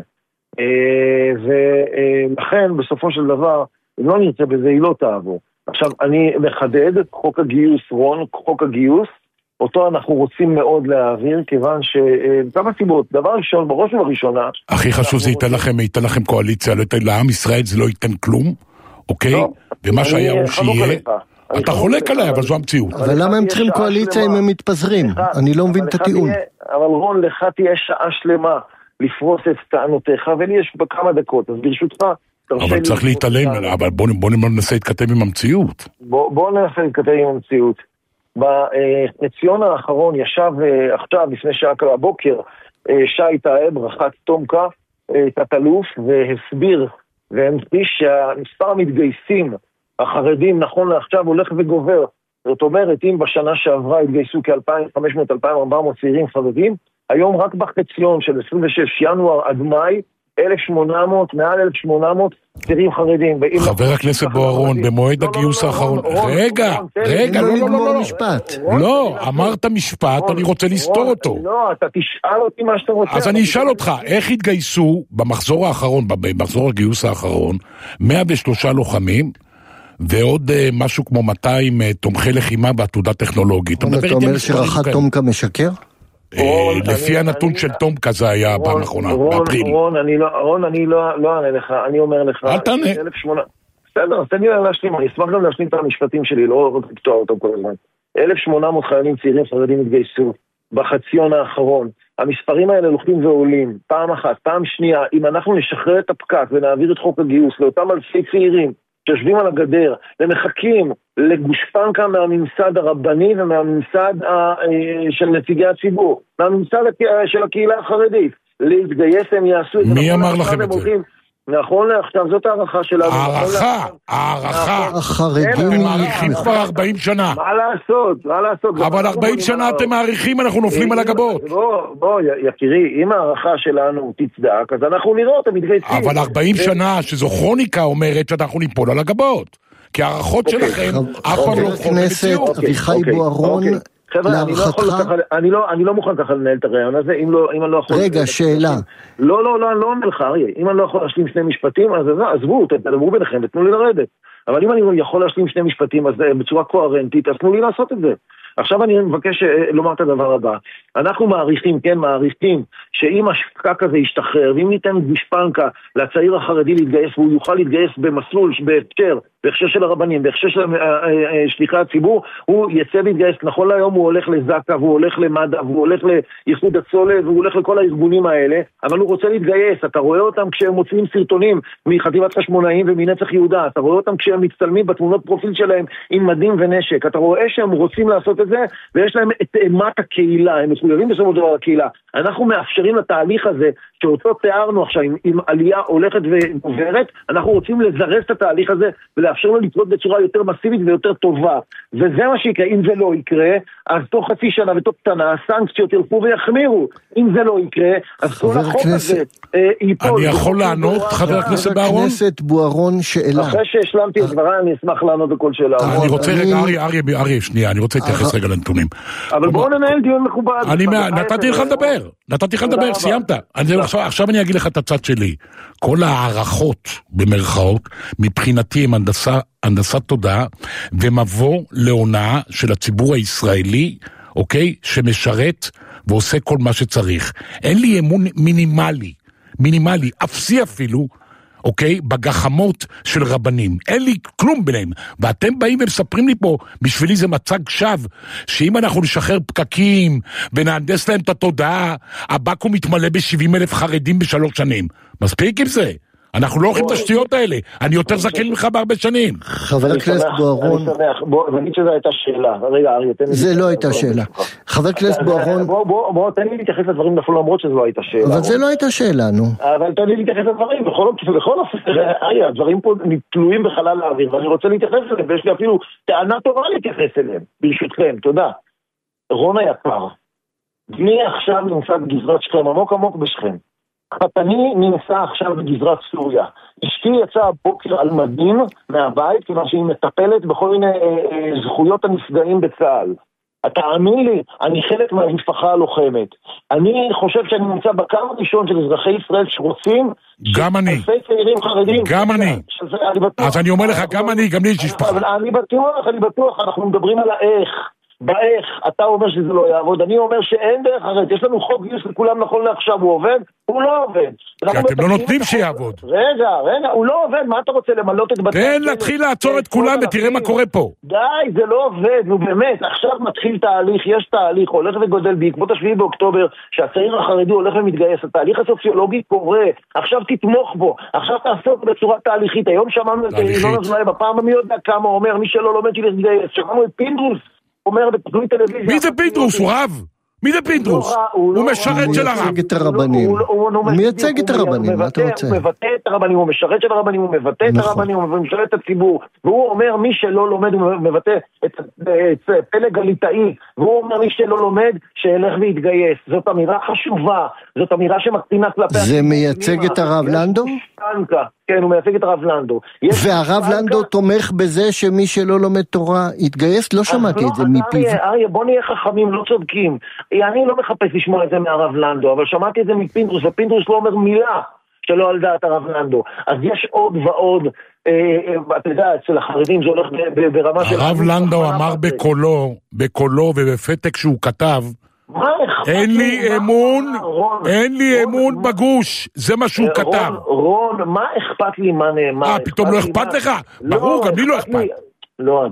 ולכן בסופו של דבר, אם לא נרצה בזה, היא לא תעבור. עכשיו, אני מחדד חוק הגיוס, רון, חוק הגיוס, אותו אנחנו רוצים מאוד להעביר, כיוון שכמה סיבות, דבר ראשון, בראש ובראשונה... הכי חשוב זה ייתן לכם, ייתן לכם קואליציה, לעם ישראל זה לא ייתן כלום, אוקיי? ומה שהיה הוא שיהיה... אתה חולק עליי, אבל זו המציאות. אבל למה הם צריכים קואליציה אם הם מתפזרים? אני לא מבין את הטיעון. אבל רון, לך תהיה שעה שלמה לפרוס את טענותיך, ולי יש בכמה דקות, אז ברשותך... אבל צריך להתעלם, אבל בואו ננסה להתכתב עם המציאות. בואו ננסה להתכתב עם המציאות. בציון האחרון ישב עכשיו, לפני שעה כל הבוקר, שי טייב, רח"ט תומקה, תת-אלוף, והסביר והמחיש שהמספר המתגייסים החרדים נכון לעכשיו הולך וגובר. זאת אומרת, אם בשנה שעברה התגייסו כ-אלפיים וחמש מאות עד אלפיים וארבע מאות צעירים חרדים, היום רק בחציון של עשרים ושש ינואר עד מאי, אלף שמונה מאות, מעל אלף שמונה מאות צעירים חרדים. חבר הכנסת בוארון, במועד הגיוס האחרון... רגע, רגע, לא, לא, לא, לא. לא, אמרת משפט, אני רוצה לסתור אותו. לא, אתה תשאל אותי מה שאתה רוצה. אז אני אשאל אותך, איך התגייסו במחזור האחרון, במחזור הגיוס האחרון, מאה ושלושה לוחמים, ועוד משהו כמו מאתיים תומכי לחימה בעתודה טכנולוגית. אתה אומר שרח"ט תומקה משקר? לפי הנתון של תומקה זה היה פעם אחרונה, באפריל. רון, אני לא אענה לך, אני אומר לך... אל תענה. בסדר, תן לי להשלים, אני אשמח גם להשלים את המשפטים שלי, לא רק לקטוע אותם כל הזמן. אלף שמונה מאות חיילים צעירים חרדים התגייסו בחציון האחרון. המספרים האלה הולכים ועולים, פעם אחת, פעם שנייה, אם אנחנו נשחרר את הפקק ונעביר את חוק הגיוס לאותם אלפי צעירים, שיושבים על הגדר ומחכים לגושפנקה מהממסד הרבני ומהממסד של נציגי הציבור, מהממסד של הקהילה החרדית, להתגייס הם יעשו את זה. מי אמר לכם את זה? נכון לעכשיו, זאת הערכה שלנו. הערכה, הערכה. החרדים אתם מעריכים כבר ארבעים שנה. מה לעשות, מה לעשות. אבל ארבעים שנה אתם מעריכים, אנחנו נופלים על הגבות. בוא, בוא, יקירי, אם הערכה שלנו תצדק, אז אנחנו נראה אותם מתגייסים. אבל ארבעים שנה, שזו כרוניקה אומרת שאנחנו ניפול על הגבות. כי הערכות שלכם אף פעם לא הופכות למציאות. חבר הכנסת אביחי בוארון, חבר'ה, אני לא יכול ככה, אני לא, אני לא מוכן ככה לנהל את הרעיון הזה, אם לא, אם אני לא יכול... רגע, שאלה. לא, לא, לא, אני לא אומר לך, אריה, אם אני לא יכול להשלים שני משפטים, אז עזבו, תדברו ביניכם, תנו לי לרדת. אבל אם אני יכול להשלים שני משפטים, אז בצורה קוהרנטית, אז תנו לי לעשות את זה. עכשיו אני מבקש לומר את הדבר הבא. אנחנו מעריכים, כן, מעריכים, שאם השקק הזה ישתחרר, ואם ניתן גשפנקה לצעיר החרדי להתגייס, והוא יוכל להתגייס במסלול, בהקשר, בהקשר של הרבנים, בהקשר של שליחי הציבור, הוא יצא להתגייס. נכון להיום הוא הולך לזקה, והוא הולך למד"א, והוא הולך לאיחוד הצולב, והוא הולך לכל הארגונים האלה, אבל הוא רוצה להתגייס. אתה רואה אותם כשהם מוצאים סרטונים מחטיבת חשמונאים ומנצח יהודה, אתה רואה אותם כשהם מצטלמים בתמונות פרופיל שלהם עם מדים ונשק, אתה רואה שהם רוצים לעשות את זה, ויש להם את אימת הקהילה, הם מחויבים בסופו של דבר לקהילה. אנחנו מאפשרים לתהליך הזה, שאותו תיארנו עכשיו עם, עם עלייה הולכת וגוברת, אנחנו רוצים לזרז את התהליך הזה, ולאפשר לו לקרות בצורה יותר מסיבית ויותר טובה. וזה מה שיקרה. אם זה לא יקרה, אז תוך חצי שנה ותוך קטנה, הסנקציות ילכו ויחמירו. אם זה לא יקרה, אז כל החוק הזה ייפול. אני יכול לענות, חבר הכנסת בוארון? חבר הכנסת בוארון, שאלה. אחרי שהשלמתי את דבריי, אני אשמח לענות בכל שאלה. אני רוצה רגע, אריה, אריה, אריה, שנייה, אני רוצה להתייחס רגע לנתונים. אבל בואו ננהל דיון מכובד. נתתי לך לדבר, נתתי לך לדבר, סיימת. עכשיו אני אגיד לך את הצד שלי. כל הערכות, במרכאות, מבחינתי הם הנדסת תודעה, ומבוא להונאה של הציבור הישראלי, אוקיי, שמשרת ועושה כל מה שצריך. אין לי אמון מינימלי, מינימלי, אפסי אפילו, אוקיי, בגחמות של רבנים. אין לי כלום ביניהם. ואתם באים ומספרים לי פה, בשבילי זה מצג שווא, שאם אנחנו נשחרר פקקים, ונהנדס להם את התודעה, הבקו מתמלא ב-שבעים אלף חרדים בשלוש שנים. מספיק עם זה. אנחנו לא הולכים את השטויות האלה. אני יותר זקן ממך בהרבה שנים. חבר הכנסת בוארון. אני שמח, בוא נגיד שזו הייתה שאלה. רגע, אריה, תן לי... זה לא הייתה שאלה. חבר הכנסת בוארון... בוא, תן לי להתייחס לדברים למרות שזו לא הייתה שאלה. אבל זה לא הייתה שאלה, נו. אבל תן לי להתייחס לדברים. בכל אופן, אריה, הדברים פה תלויים בחלל האוויר, ואני רוצה להתייחס אליהם, ויש לי אפילו טענה טובה להתייחס אליהם, ברשותכם, תודה. רון היקר, בני עכשיו נמצא בגזרת שכם, עמוק עמוק בשכם. חתני נמצא עכשיו בגזרת סוריה. אשתי יצאה הבוקר על מדים מהבית, כיוון שהיא מטפלת בכל מיני אה, אה, זכויות הנפגעים בצה"ל. אתה אמין לי, אני חלק מהמשפחה הלוחמת. אני חושב שאני נמצא בקו הראשון של אזרחי ישראל שרוצים... גם אני. אלפי צעירים חרדים. גם אני. שזה, אני בטוח, אז אני אומר לך, גם אני, גם לי יש משפחה. אבל אני בטוח, אני בטוח, אנחנו מדברים על האיך. באיך, אתה אומר שזה לא יעבוד, אני אומר שאין דרך אחרת, יש לנו חוק גיוס לכולם נכון לעכשיו, הוא עובד? הוא לא עובד. כי אתם לא נותנים שיעבוד. רגע, רגע, הוא לא עובד, מה אתה רוצה למלות את בתי... תן להתחיל לעצור את כולם ותראה מה קורה פה. די, זה לא עובד, נו באמת, עכשיו מתחיל תהליך, יש תהליך, הולך וגודל בעקבות השביעי באוקטובר, שהצעיר החרדי הולך ומתגייס, התהליך הסוציולוגי קורה, עכשיו תתמוך בו, עכשיו תעשות בצורה תהליכית, היום שמענו את ינון אזולאי בפעם המי יודע כמה, אומר מי שלא לומד שילך, שמענו את פינדרוס אומר בתוכנית טלוויזיה. מי זה פינדרוס? הוא רב? מי זה פינדרוס? הוא משרת של הרב. הוא מייצג את הרבנים. הוא מייצג את הרבנים, מה אתה רוצה? הוא מבטא את הרבנים, הוא משרת של הרבנים, הוא מבטא את הרבנים, הוא משרת את הציבור. והוא אומר מי שלא לומד, הוא מבטא את פלג הליטאי. והוא אומר מי שלא לומד, שילך ויתגייס. זאת אמירה חשובה. זאת אמירה שמקטינה כלפי... זה מייצג את הרב לנדו? כן, הוא מייצג את הרב לנדו. והרב לנדו תומך בזה שמי שלא לומד תורה יתגייס? לא שמעתי את זה מפיו. אריה, בוא נהיה חכמים, לא צודקים. אני לא מחפש לשמוע את זה מהרב לנדו, אבל שמעתי את זה מפינדרוס, ופינדרוס לא אומר מילה שלא על דעת הרב לנדו. אז יש עוד ועוד, אתה יודע, אצל החרדים זה הולך ברמה של... הרב לנדו אמר בקולו, בקולו ובפתק שהוא כתב, אין לי אמון, אין לי אמון בגוש, זה מה שהוא כתב. רון, מה אכפת לי מה נאמר? אה, פתאום לא אכפת לך? ברור, גם לי לא אכפת. לא,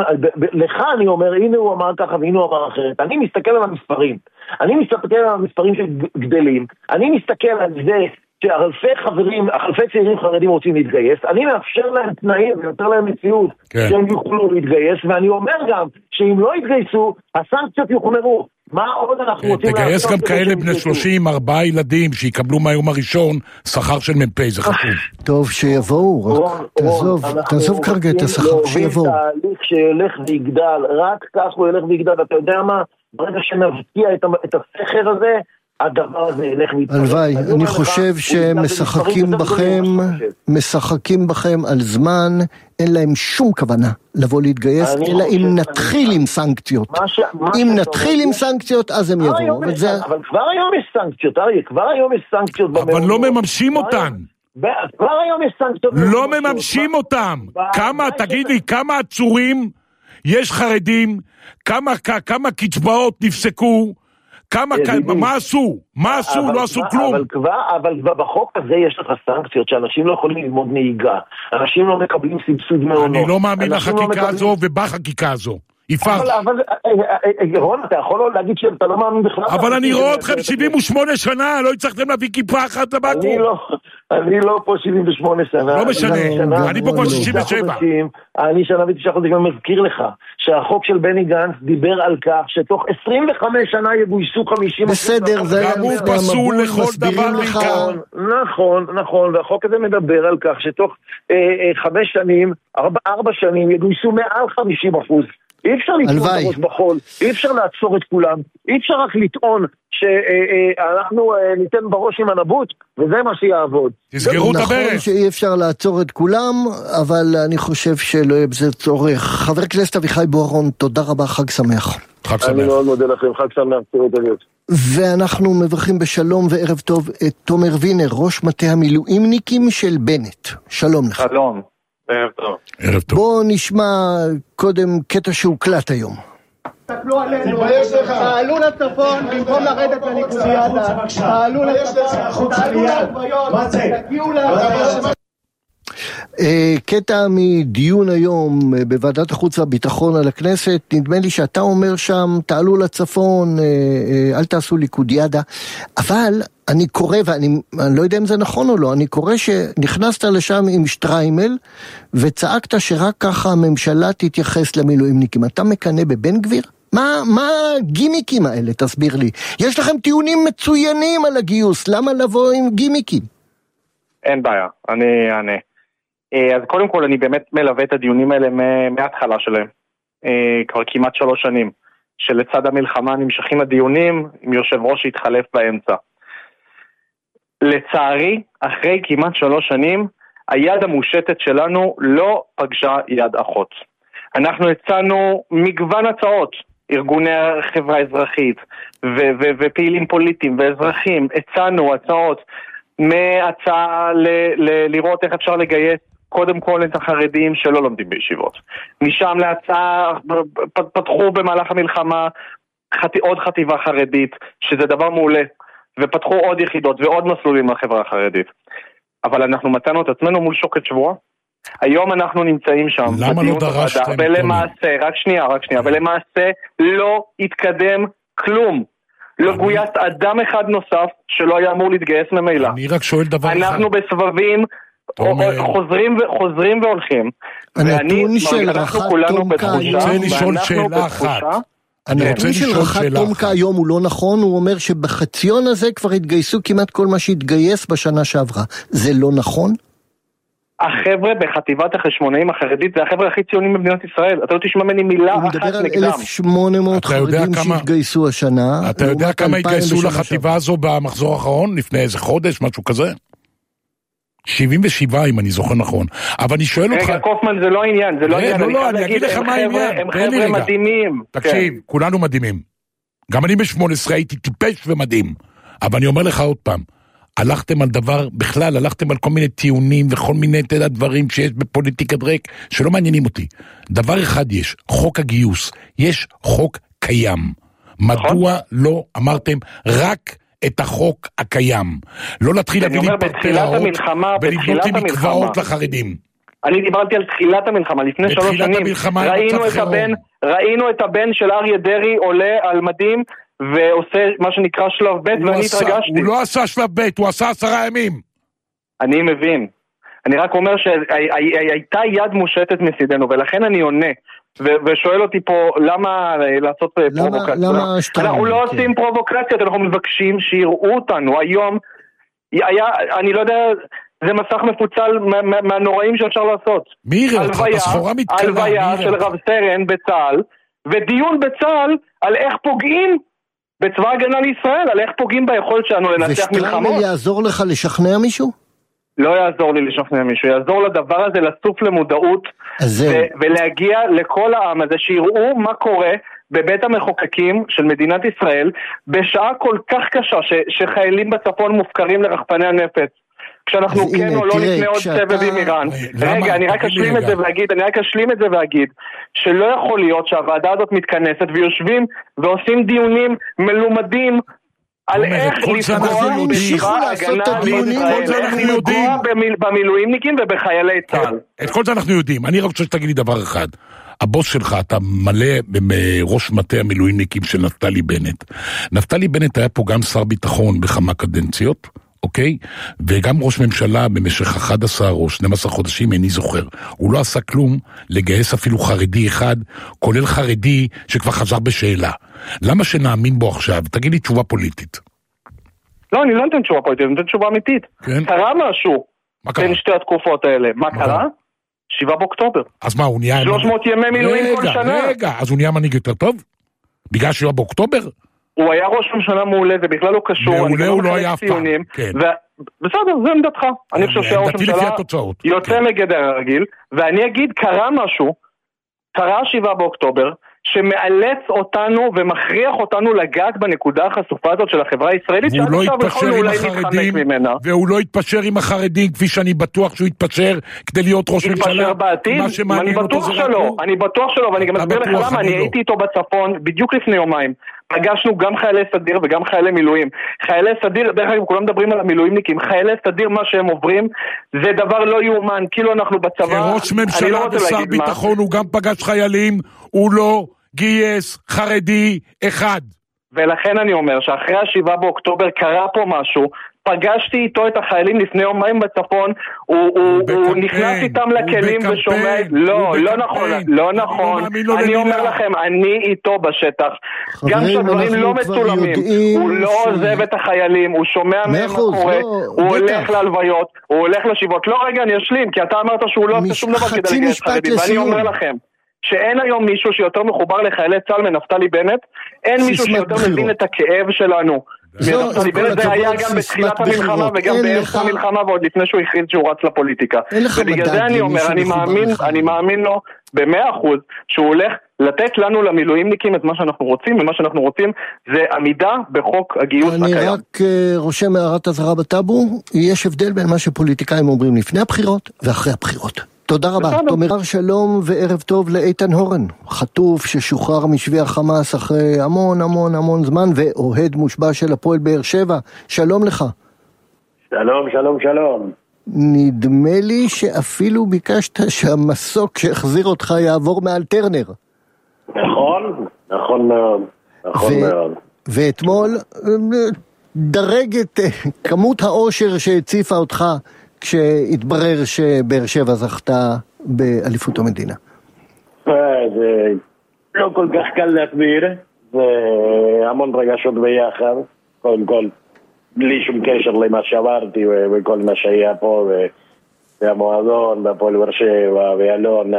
לך אני אומר, הנה הוא אמר ככה והנה הוא אמר אחרת. אני מסתכל על המספרים. אני מסתכל על המספרים שגדלים. אני מסתכל על זה שאלפי חברים, אלפי צעירים חרדים רוצים להתגייס. אני מאפשר להם תנאים ויותר להם מציאות שהם יוכלו להתגייס. ואני אומר גם שאם לא יתגייסו, הסנקציות יוחמרו. מה עוד אנחנו רוצים... תגייס גם כאלה בני שלושים, ארבעה ילדים שיקבלו מהיום הראשון שכר של מ"פ, זה חשוב. טוב, שיבואו, רק תעזוב, תעזוב כרגע את השכר, שיבואו. אנחנו רוצים תהליך שילך ויגדל, רק כך הוא ילך ויגדל, אתה יודע מה? ברגע שנבקיע את הסכר הזה, הדבר הזה ילך להתפרק. הלוואי, אני חושב שמשחקים בכם, משחקים בכם על זמן, אין להם שום כוונה לבוא להתגייס, אלא אם נתחיל עם סנקציות. אם נתחיל עם סנקציות, אז הם יבואו. אבל כבר היום יש סנקציות, אריה, כבר היום יש סנקציות. אבל לא מממשים אותן. כבר היום יש סנקציות. לא מממשים אותם. כמה, תגיד לי, כמה עצורים יש חרדים, כמה קצבאות נפסקו, כמה, מה עשו? מה עשו? לא עשו כלום. אבל כבר, אבל כבר בחוק הזה יש לך סנקציות שאנשים לא יכולים ללמוד נהיגה. אנשים לא מקבלים סבסוד מעונות. אני לא מאמין לחקיקה הזו ובחקיקה הזו. אבל, אבל, רון, אתה יכול לא להגיד שאתה לא מאמין בכלל. אבל אני רואה אתכם שבעים ושמונה שנה, לא הצלחתם להביא כיפה אחת לבקו. אני לא, אני לא פה שבעים ושמונה שנה. לא משנה, אני פה כבר שישים ושבע. אני שנה ותשעה חודשים, אני מזכיר לך שהחוק של בני גנץ דיבר על כך שתוך עשרים וחמש שנה יגויסו חמישים. בסדר, זה גם הוא פסול לכל דבר מכאן. נכון, נכון, והחוק הזה מדבר על כך שתוך חמש שנים, ארבע שנים יגויסו מעל חמישים אחוז. אי אפשר לטעון בראש בחול, אי אפשר לעצור את כולם, אי אפשר רק לטעון שאנחנו ניתן בראש עם הנבוט, וזה מה שיעבוד. תסגרו את הברש. נכון שאי אפשר לעצור את כולם, אבל אני חושב שלא יהיה בזה צורך. חבר הכנסת אביחי בוארון, תודה רבה, חג שמח. חג שמח. אני מאוד מודה לכם, חג שמח, תראו להיות. ואנחנו מברכים בשלום וערב טוב את תומר וינר, ראש מטה המילואימניקים של בנט. שלום לך. שלום. ערב טוב. ערב טוב. בואו נשמע קודם קטע שהוקלט היום. תסתכלו עלינו, תעלו לצפון במקום לרדת לנקודיאדה, תעלו לצפון, תעלו להלוויות, תגיעו להלוויות. קטע מדיון היום בוועדת החוץ והביטחון על הכנסת, נדמה לי שאתה אומר שם, תעלו לצפון, אל תעשו ליכודיאדה, אבל אני קורא, ואני אני לא יודע אם זה נכון או לא, אני קורא שנכנסת לשם עם שטריימל, וצעקת שרק ככה הממשלה תתייחס למילואימניקים. אתה מקנה בבן גביר? מה, מה הגימיקים האלה? תסביר לי. יש לכם טיעונים מצוינים על הגיוס, למה לבוא עם גימיקים? אין בעיה, אני אענה. אז קודם כל אני באמת מלווה את הדיונים האלה מההתחלה שלהם, כבר כמעט שלוש שנים, שלצד המלחמה נמשכים הדיונים עם יושב ראש שהתחלף באמצע. לצערי, אחרי כמעט שלוש שנים, היד המושטת שלנו לא פגשה יד אחות. אנחנו הצענו מגוון הצעות, ארגוני החברה האזרחית ו- ו- ופעילים פוליטיים ואזרחים, הצענו הצעות מהצעה ל- ל- לראות איך אפשר לגייס קודם כל את החרדים שלא לומדים בישיבות. משם להצעה, פתחו במהלך המלחמה חט... עוד חטיבה חרדית, שזה דבר מעולה, ופתחו עוד יחידות ועוד מסלולים לחברה החרדית. אבל אנחנו מצאנו את עצמנו מול שוקת שבועה. היום אנחנו נמצאים שם. למה לא דרשתם? ולמעשה, רק שנייה, רק שנייה, ולמעשה לא התקדם כלום. לא גויס אדם אחד נוסף שלא היה אמור להתגייס ממילא. אני רק שואל דבר אחד. אנחנו בסבבים חוזרים וחוזרים והולכים. הנתון של רחת תומקה היום, אני רוצה לשאול שאלה אחת. הנתון של רחת תומקה היום הוא לא נכון, הוא אומר שבחציון הזה כבר התגייסו כמעט כל מה שהתגייס בשנה שעברה. זה לא נכון? החבר'ה בחטיבת החשמונאים החרדית זה החבר'ה הכי ציונים במדינת ישראל. אתה לא תשמע ממני מילה אחת נגדם. הוא מדבר על אלף ושמונה מאות חרדים שהתגייסו השנה. אתה יודע כמה התגייסו לחטיבה הזו במחזור האחרון? לפני איזה חודש, משהו כזה? שבעים ושבע אם אני זוכר נכון. אבל אני שואל אותך... רגע, קופמן זה לא העניין, זה לא העניין. לא, לא, אני אגיד לך מה העניין. הם חבר'ה מדהימים. תקשיב, כולנו מדהימים. גם אני ב-שמונה עשרה הייתי טיפש ומדהים. אבל אני אומר לך עוד פעם, הלכתם על דבר, בכלל, הלכתם על כל מיני טיעונים וכל מיני דברים שיש בפוליטיקת ריק, שלא מעניינים אותי. דבר אחד יש, חוק הגיוס. יש חוק קיים. מדוע לא אמרתם רק את החוק הקיים? לא להתחיל להביא לי פרפראות ולבנות עם מקוואות לחרדים. אני דיברתי על תחילת המלחמה, לפני שלוש שנים. ראינו את הבן, ראינו את הבן של אריה דרי עולה על מדים, ועושה מה שנקרא שלב ב' ואני התרגשתי. הוא לא עשה שלב ב', הוא עשה עשרה ימים. אני מבין. אני רק אומר שהייתה יד מושטת מצידנו, ולכן אני עונה. ושואל אותי פה, למה לעשות פרובוקציות? אנחנו לא עושים פרובוקציות, אנחנו מבקשים שיראו אותנו. היום, אני לא יודע, זה מסך מפוצל מהנוראים שאפשר לעשות. מי יראה אותך? הסחורה מתקלה. הלוויה של רב סרן בצה"ל, ודיון בצה"ל על איך פוגעים בצבא הגנה לישראל, על איך פוגעים ביכולת שלנו לנצח מלחמות. ושטריימל יעזור לך לשכנע מישהו? לא יעזור לי לשכנע מישהו, יעזור לדבר הזה לסוף למודעות ו- ולהגיע לכל העם הזה שיראו מה קורה בבית המחוקקים של מדינת ישראל בשעה כל כך קשה ש- שחיילים בצפון מופקרים לרחפני הנפץ. כשאנחנו כן הנה, או לא נקנה עוד סבב עם איראן. רגע, אני רק אשלים את זה ואגיד, אני רק אשלים את זה ואגיד, שלא יכול להיות שהוועדה הזאת מתכנסת ויושבים ועושים דיונים מלומדים על איך לפגוע בצבא הגנה לישראל, איך לפגוע במילואימניקים ובחיילי צה"ל. את כל זה אנחנו יודעים. אני רק רוצה שתגיד לי דבר אחד. הבוס שלך, אתה מלא בראש מטה המילואימניקים של נפתלי בנט. נפתלי בנט היה פה גם שר ביטחון בכמה קדנציות, אוקיי? וגם ראש ממשלה במשך אחד עשר או שנים עשר חודשים, איני זוכר. הוא לא עשה כלום לגייס אפילו חרדי אחד, כולל חרדי שכבר חזר בשאלה. למה שנאמין בו עכשיו? תגיד לי תשובה פוליטית. לא, אני לא נותן תשובה פוליטית, אני נותן תשובה אמיתית. כן? קרה משהו בין שתי התקופות האלה. מה קרה? שבעה באוקטובר. אז מה, הוא נהיה... שלוש מאות ימי מילואים כל שנה. רגע, רגע, אז הוא נהיה מנהיג יותר טוב? בגלל שבעה באוקטובר? הוא היה ראש ממשלה מעולה, זה בכלל לא קשור. מעולה הוא לא היה אף פעם. בסדר, זה עמדתך. אני חושב שהראש ממשלה יוצא מגדר הרגיל, ואני אגיד, קרה משהו, קרה שבעה באוקטובר, שמאלץ אותנו ומכריח אותנו לגעת בנקודה החשופה הזאת של החברה הישראלית, והוא לא יתפשר עם החרדים, והוא לא יתפשר עם החרדים, כפי שאני בטוח שהוא יתפשר כדי להיות ראש ממשלה. יתפשר בעתיד? אני בטוח שלא, אני בטוח שלא, ואני גם אסביר לך למה, אני הייתי איתו בצפון בדיוק לפני יומיים. פגשנו גם חיילי סדיר וגם חיילי מילואים. חיילי סדיר, דרך אגב, כולם מדברים על המילואימניקים, חיילי סדיר, מה שהם עוברים, זה דבר לא יאומן, כאילו אנחנו בצבא. כראש ממשלה ושר ביטחון, הוא גם פגש חיילים, הוא לא גייס חרדי אחד. ולכן אני אומר שאחרי השבעה באוקטובר קרה פה משהו, פגשתי איתו את החיילים לפני יומיים בצפון, הוא, הוא, הוא נכנס איתם לכלים ושומע, לא, לא נכון, לא נכון, אני אומר לכם, אני איתו בשטח, גם שהדברים לא מצולמים, הוא לא עוזב את החיילים, הוא שומע מהם מה קורה, הוא הולך להלוויות, הוא הולך לשיבות, לא רגע אני אשלים, כי אתה אמרת שהוא לא עושה שום דבר כדי לגייס חרדים, ואני אומר לכם, שאין היום מישהו שיותר מחובר לחיילי צה"ל מנפתלי בנט, אין מישהו שיותר מבין את הכאב שלנו. מנפתלי בנט זה היה גם בתחילת המלחמה וגם באמצע המלחמה ועוד לפני שהוא הכריז שהוא רץ לפוליטיקה. ובגלל זה אני אומר, אני מאמין, אני מאמין לו במאה אחוז שהוא הולך לתת לנו למילואימניקים את מה שאנחנו רוצים, ומה שאנחנו רוצים זה עמידה בחוק הגיוס הקיים. אני רק רושם הערת אזהרה בטאבו, יש הבדל בין מה שפוליטיקאים אומרים לפני הבחירות ואחרי הבחירות. תודה רבה. תומר שלום וערב טוב לאיתן הורן, חטוף ששוחרר משבי החמאס אחרי המון המון המון זמן ואוהד מושבע של הפועל באר שבע. שלום לך. שלום, שלום, שלום. נדמה לי שאפילו ביקשת שהמסוק שהחזיר אותך יעבור מעל טרנר. נכון, נכון מאוד, נכון מאוד. ואתמול דרג את כמות האושר שהציפה אותך כשהתברר שבאר שבע זכתה באליפות המדינה. זה לא כל כך קל להסביר, זה המון רגשות ביחד, קודם כל, בלי שום קשר למה שעברתי וכל מה שהיה פה, והמועדון, והפועל באר שבע, ואלונה,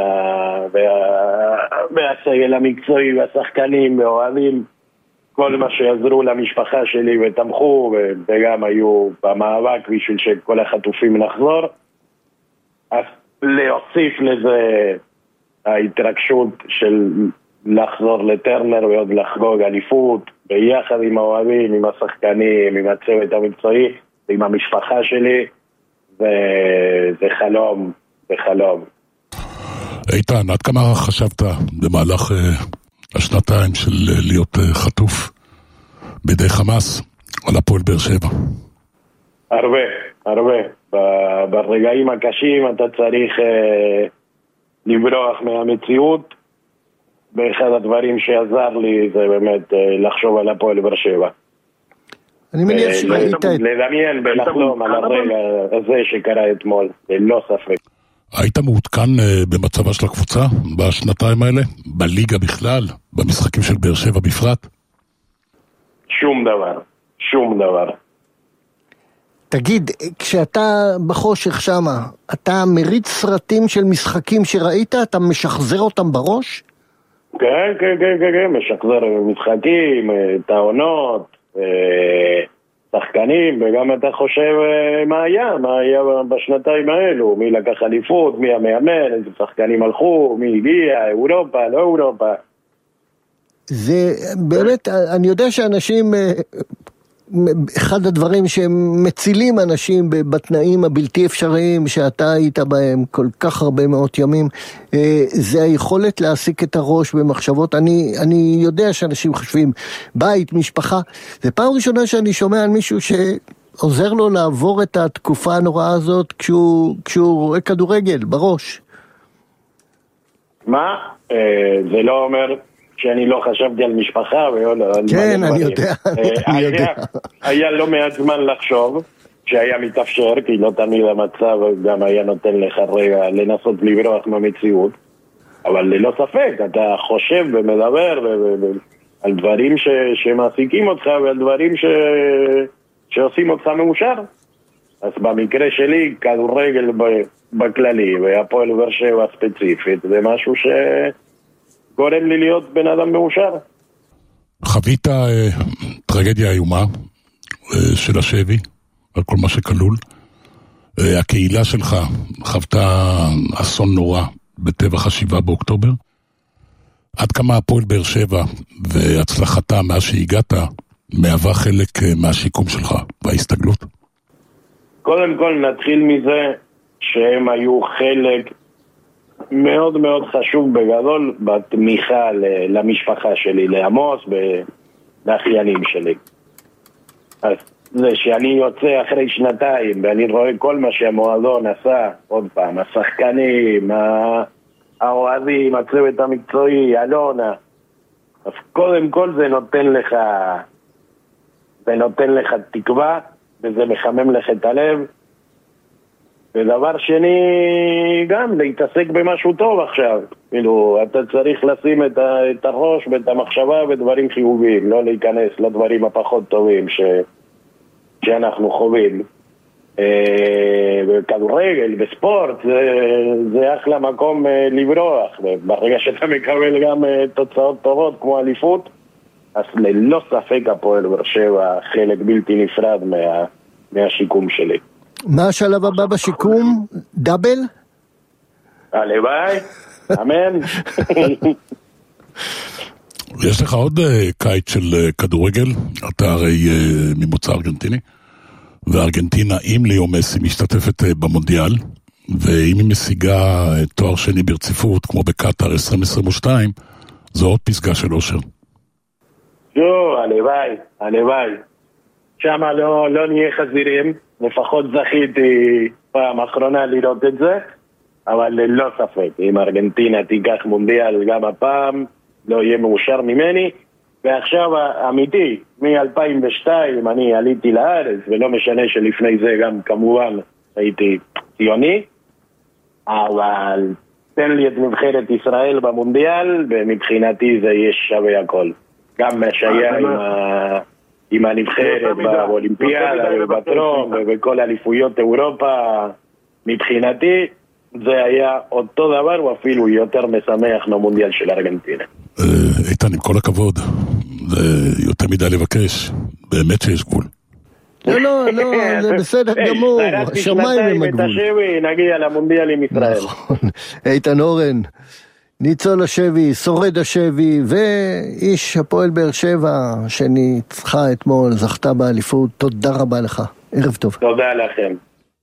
והסגל המקצועי, והשחקנים, והאוהדים, כל מה שעזרו למשפחה שלי ותמכו, וגם היו במאבק בשביל שכל החטופים נחזור. אז להוסיף לזה ההתרגשות של לחזור לטרנר ועוד לחגוג אליפות, ביחד עם האוהבים, עם השחקנים, עם הצוות המקצועי, ועם המשפחה שלי, וזה חלום, זה חלום. איתן, עד כמה חשבת במהלך השנתיים של להיות חטוף בידי חמאס על הפועל באר שבע? הרבה, הרבה. ברגעים הקשים אתה צריך אה, לברוח מהמציאות, ואחד הדברים שעזר לי זה באמת אה, לחשוב על הפועל באר שבע. אני מניח שראית את... לדמיין ולחלום על הרגע הזה שקרה אתמול, ללא ספק. היית מעודכן במצבה של הקבוצה בשנתיים האלה? בליגה בכלל? במשחקים של באר שבע בפרט? שום דבר, שום דבר. תגיד, כשאתה בחושך שמה, אתה מריץ סרטים של משחקים שראית? אתה משחזר אותם בראש? כן, כן, כן, כן, משחזר משחקים, טעונות, שחקנים, וגם אתה חושב מה היה, מה היה בשנתיים האלו, מי לקח אליפות, מי המאמן, איזה שחקנים הלכו, מי הגיע, אירופה, לא אירופה. זה באמת, אני יודע שאנשים, אחד הדברים שהם מצילים אנשים בתנאים הבלתי אפשריים שאתה היית בהם כל כך הרבה מאות ימים, זה היכולת להעסיק את הראש במחשבות. אני, אני יודע שאנשים חושבים בית, משפחה. זה פעם ראשונה שאני שומע על מישהו שעוזר לו לעבור את התקופה הנוראה הזאת כשהוא, כשהוא רואה כדורגל בראש. מה? זה לא אומר שאני לא חשבתי על משפחה. כן, אני יודע. היה לא מעט זמן לחשוב שהיה מתאפשר, כי לא תמיד המצב גם היה נותן לך רגע לנסות לברוח מהמציאות, אבל ללא ספק אתה חושב ומדבר על דברים שמעסיקים אותך ועל דברים שעושים אותך מאושר. אז במקרה שלי כדורגל בכללי והפועל באר שבע ספציפית זה משהו ש... גורם לי להיות בן אדם מאושר. חווית אה, טרגדיה איומה אה, של השבי, על כל מה שכלול. אה, הקהילה שלך חוותה אסון נורא בטבח השבעה באוקטובר. עד כמה הפועל באר שבע והצלחתה מאז שהגעת מהווה חלק אה, מהשיקום שלך וההסתגלות? קודם כל נתחיל מזה שהם היו חלק מאוד מאוד חשוב בגדול בתמיכה למשפחה שלי, לעמוס ולאחיינים שלי. אז זה שאני יוצא אחרי שנתיים ואני רואה כל מה שהמועדון עשה, עוד פעם, השחקנים, האוהדים, הצוות המקצועי, אלונה, אז קודם כל זה נותן לך זה נותן לך תקווה וזה מחמם לך את הלב. ודבר שני, גם להתעסק במשהו טוב עכשיו. כאילו, אתה צריך לשים את, ה, את הראש ואת המחשבה בדברים חיוביים, לא להיכנס לדברים הפחות טובים ש, שאנחנו חווים. בכדורגל, בספורט, זה, זה אחלה מקום לברוח. ברגע שאתה מקבל גם תוצאות טובות כמו אליפות, אז ללא ספק הפועל באר שבע חלק בלתי נפרד מה, מהשיקום שלי. מה השלב הבא בשיקום? דאבל? הלוואי, אמן. יש לך עוד קיץ של כדורגל, אתה הרי ממוצא ארגנטיני, וארגנטינה, אם ליאו מסי משתתפת במונדיאל, ואם היא משיגה תואר שני ברציפות, כמו בקטר עשרים עשרים ושתיים, זו עוד פסגה של אושר. יו, הלוואי, הלוואי. שמה לא, לא נהיה חזירים, לפחות זכיתי פעם אחרונה לראות את זה, אבל ללא ספק, אם ארגנטינה תיקח מונדיאל גם הפעם, לא יהיה מאושר ממני. ועכשיו אמיתי, מ-אלפיים ושתיים אני עליתי לארץ, ולא משנה שלפני זה גם כמובן הייתי ציוני, אבל תן לי את נבחרת ישראל במונדיאל, ומבחינתי זה יהיה שווה הכל. גם מה שהיה עם ה... עם הנבחרת באולימפיאדה ובטרום ובכל אליפויות אירופה, מבחינתי זה היה אותו דבר או אפילו יותר משמח מהמונדיאל של ארגנטינה. איתן, עם כל הכבוד, זה יותר מדי לבקש, באמת שיש גבול. לא, לא, לא, זה בסדר גמור, השמיים הם הגבול. נגיע למונדיאל עם ישראל. נכון, איתן אורן, ניצול השבי, שורד השבי, ואיש הפועל באר שבע שניצחה אתמול, זכתה באליפות. תודה רבה לך, ערב טוב. תודה לכם.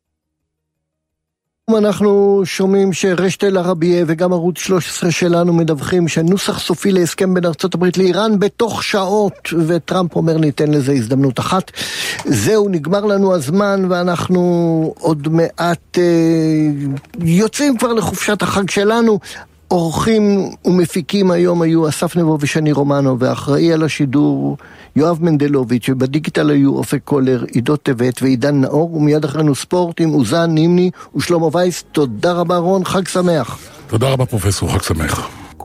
אנחנו שומעים שרשת אל-ערבייה וגם ערוץ שלוש עשרה שלנו מדווחים שנוסח סופי להסכם בין ארצות הברית לאיראן בתוך שעות, וטראמפ אומר ניתן לזה הזדמנות אחת. זהו, נגמר לנו הזמן ואנחנו עוד מעט אה, יוצאים כבר לחופשת החג שלנו. אורחים ומפיקים היום היו אסף נבו ושני רומנו, ואחראי על השידור יואב מנדלוביץ', ובדיגיטל היו אופק קולר, עידו טבת ועידן נאור, ומיד אחרינו ספורט עם אוזן נימני ושלמה וייס. תודה רבה רון, חג שמח. תודה רבה פרופסור, חג שמח.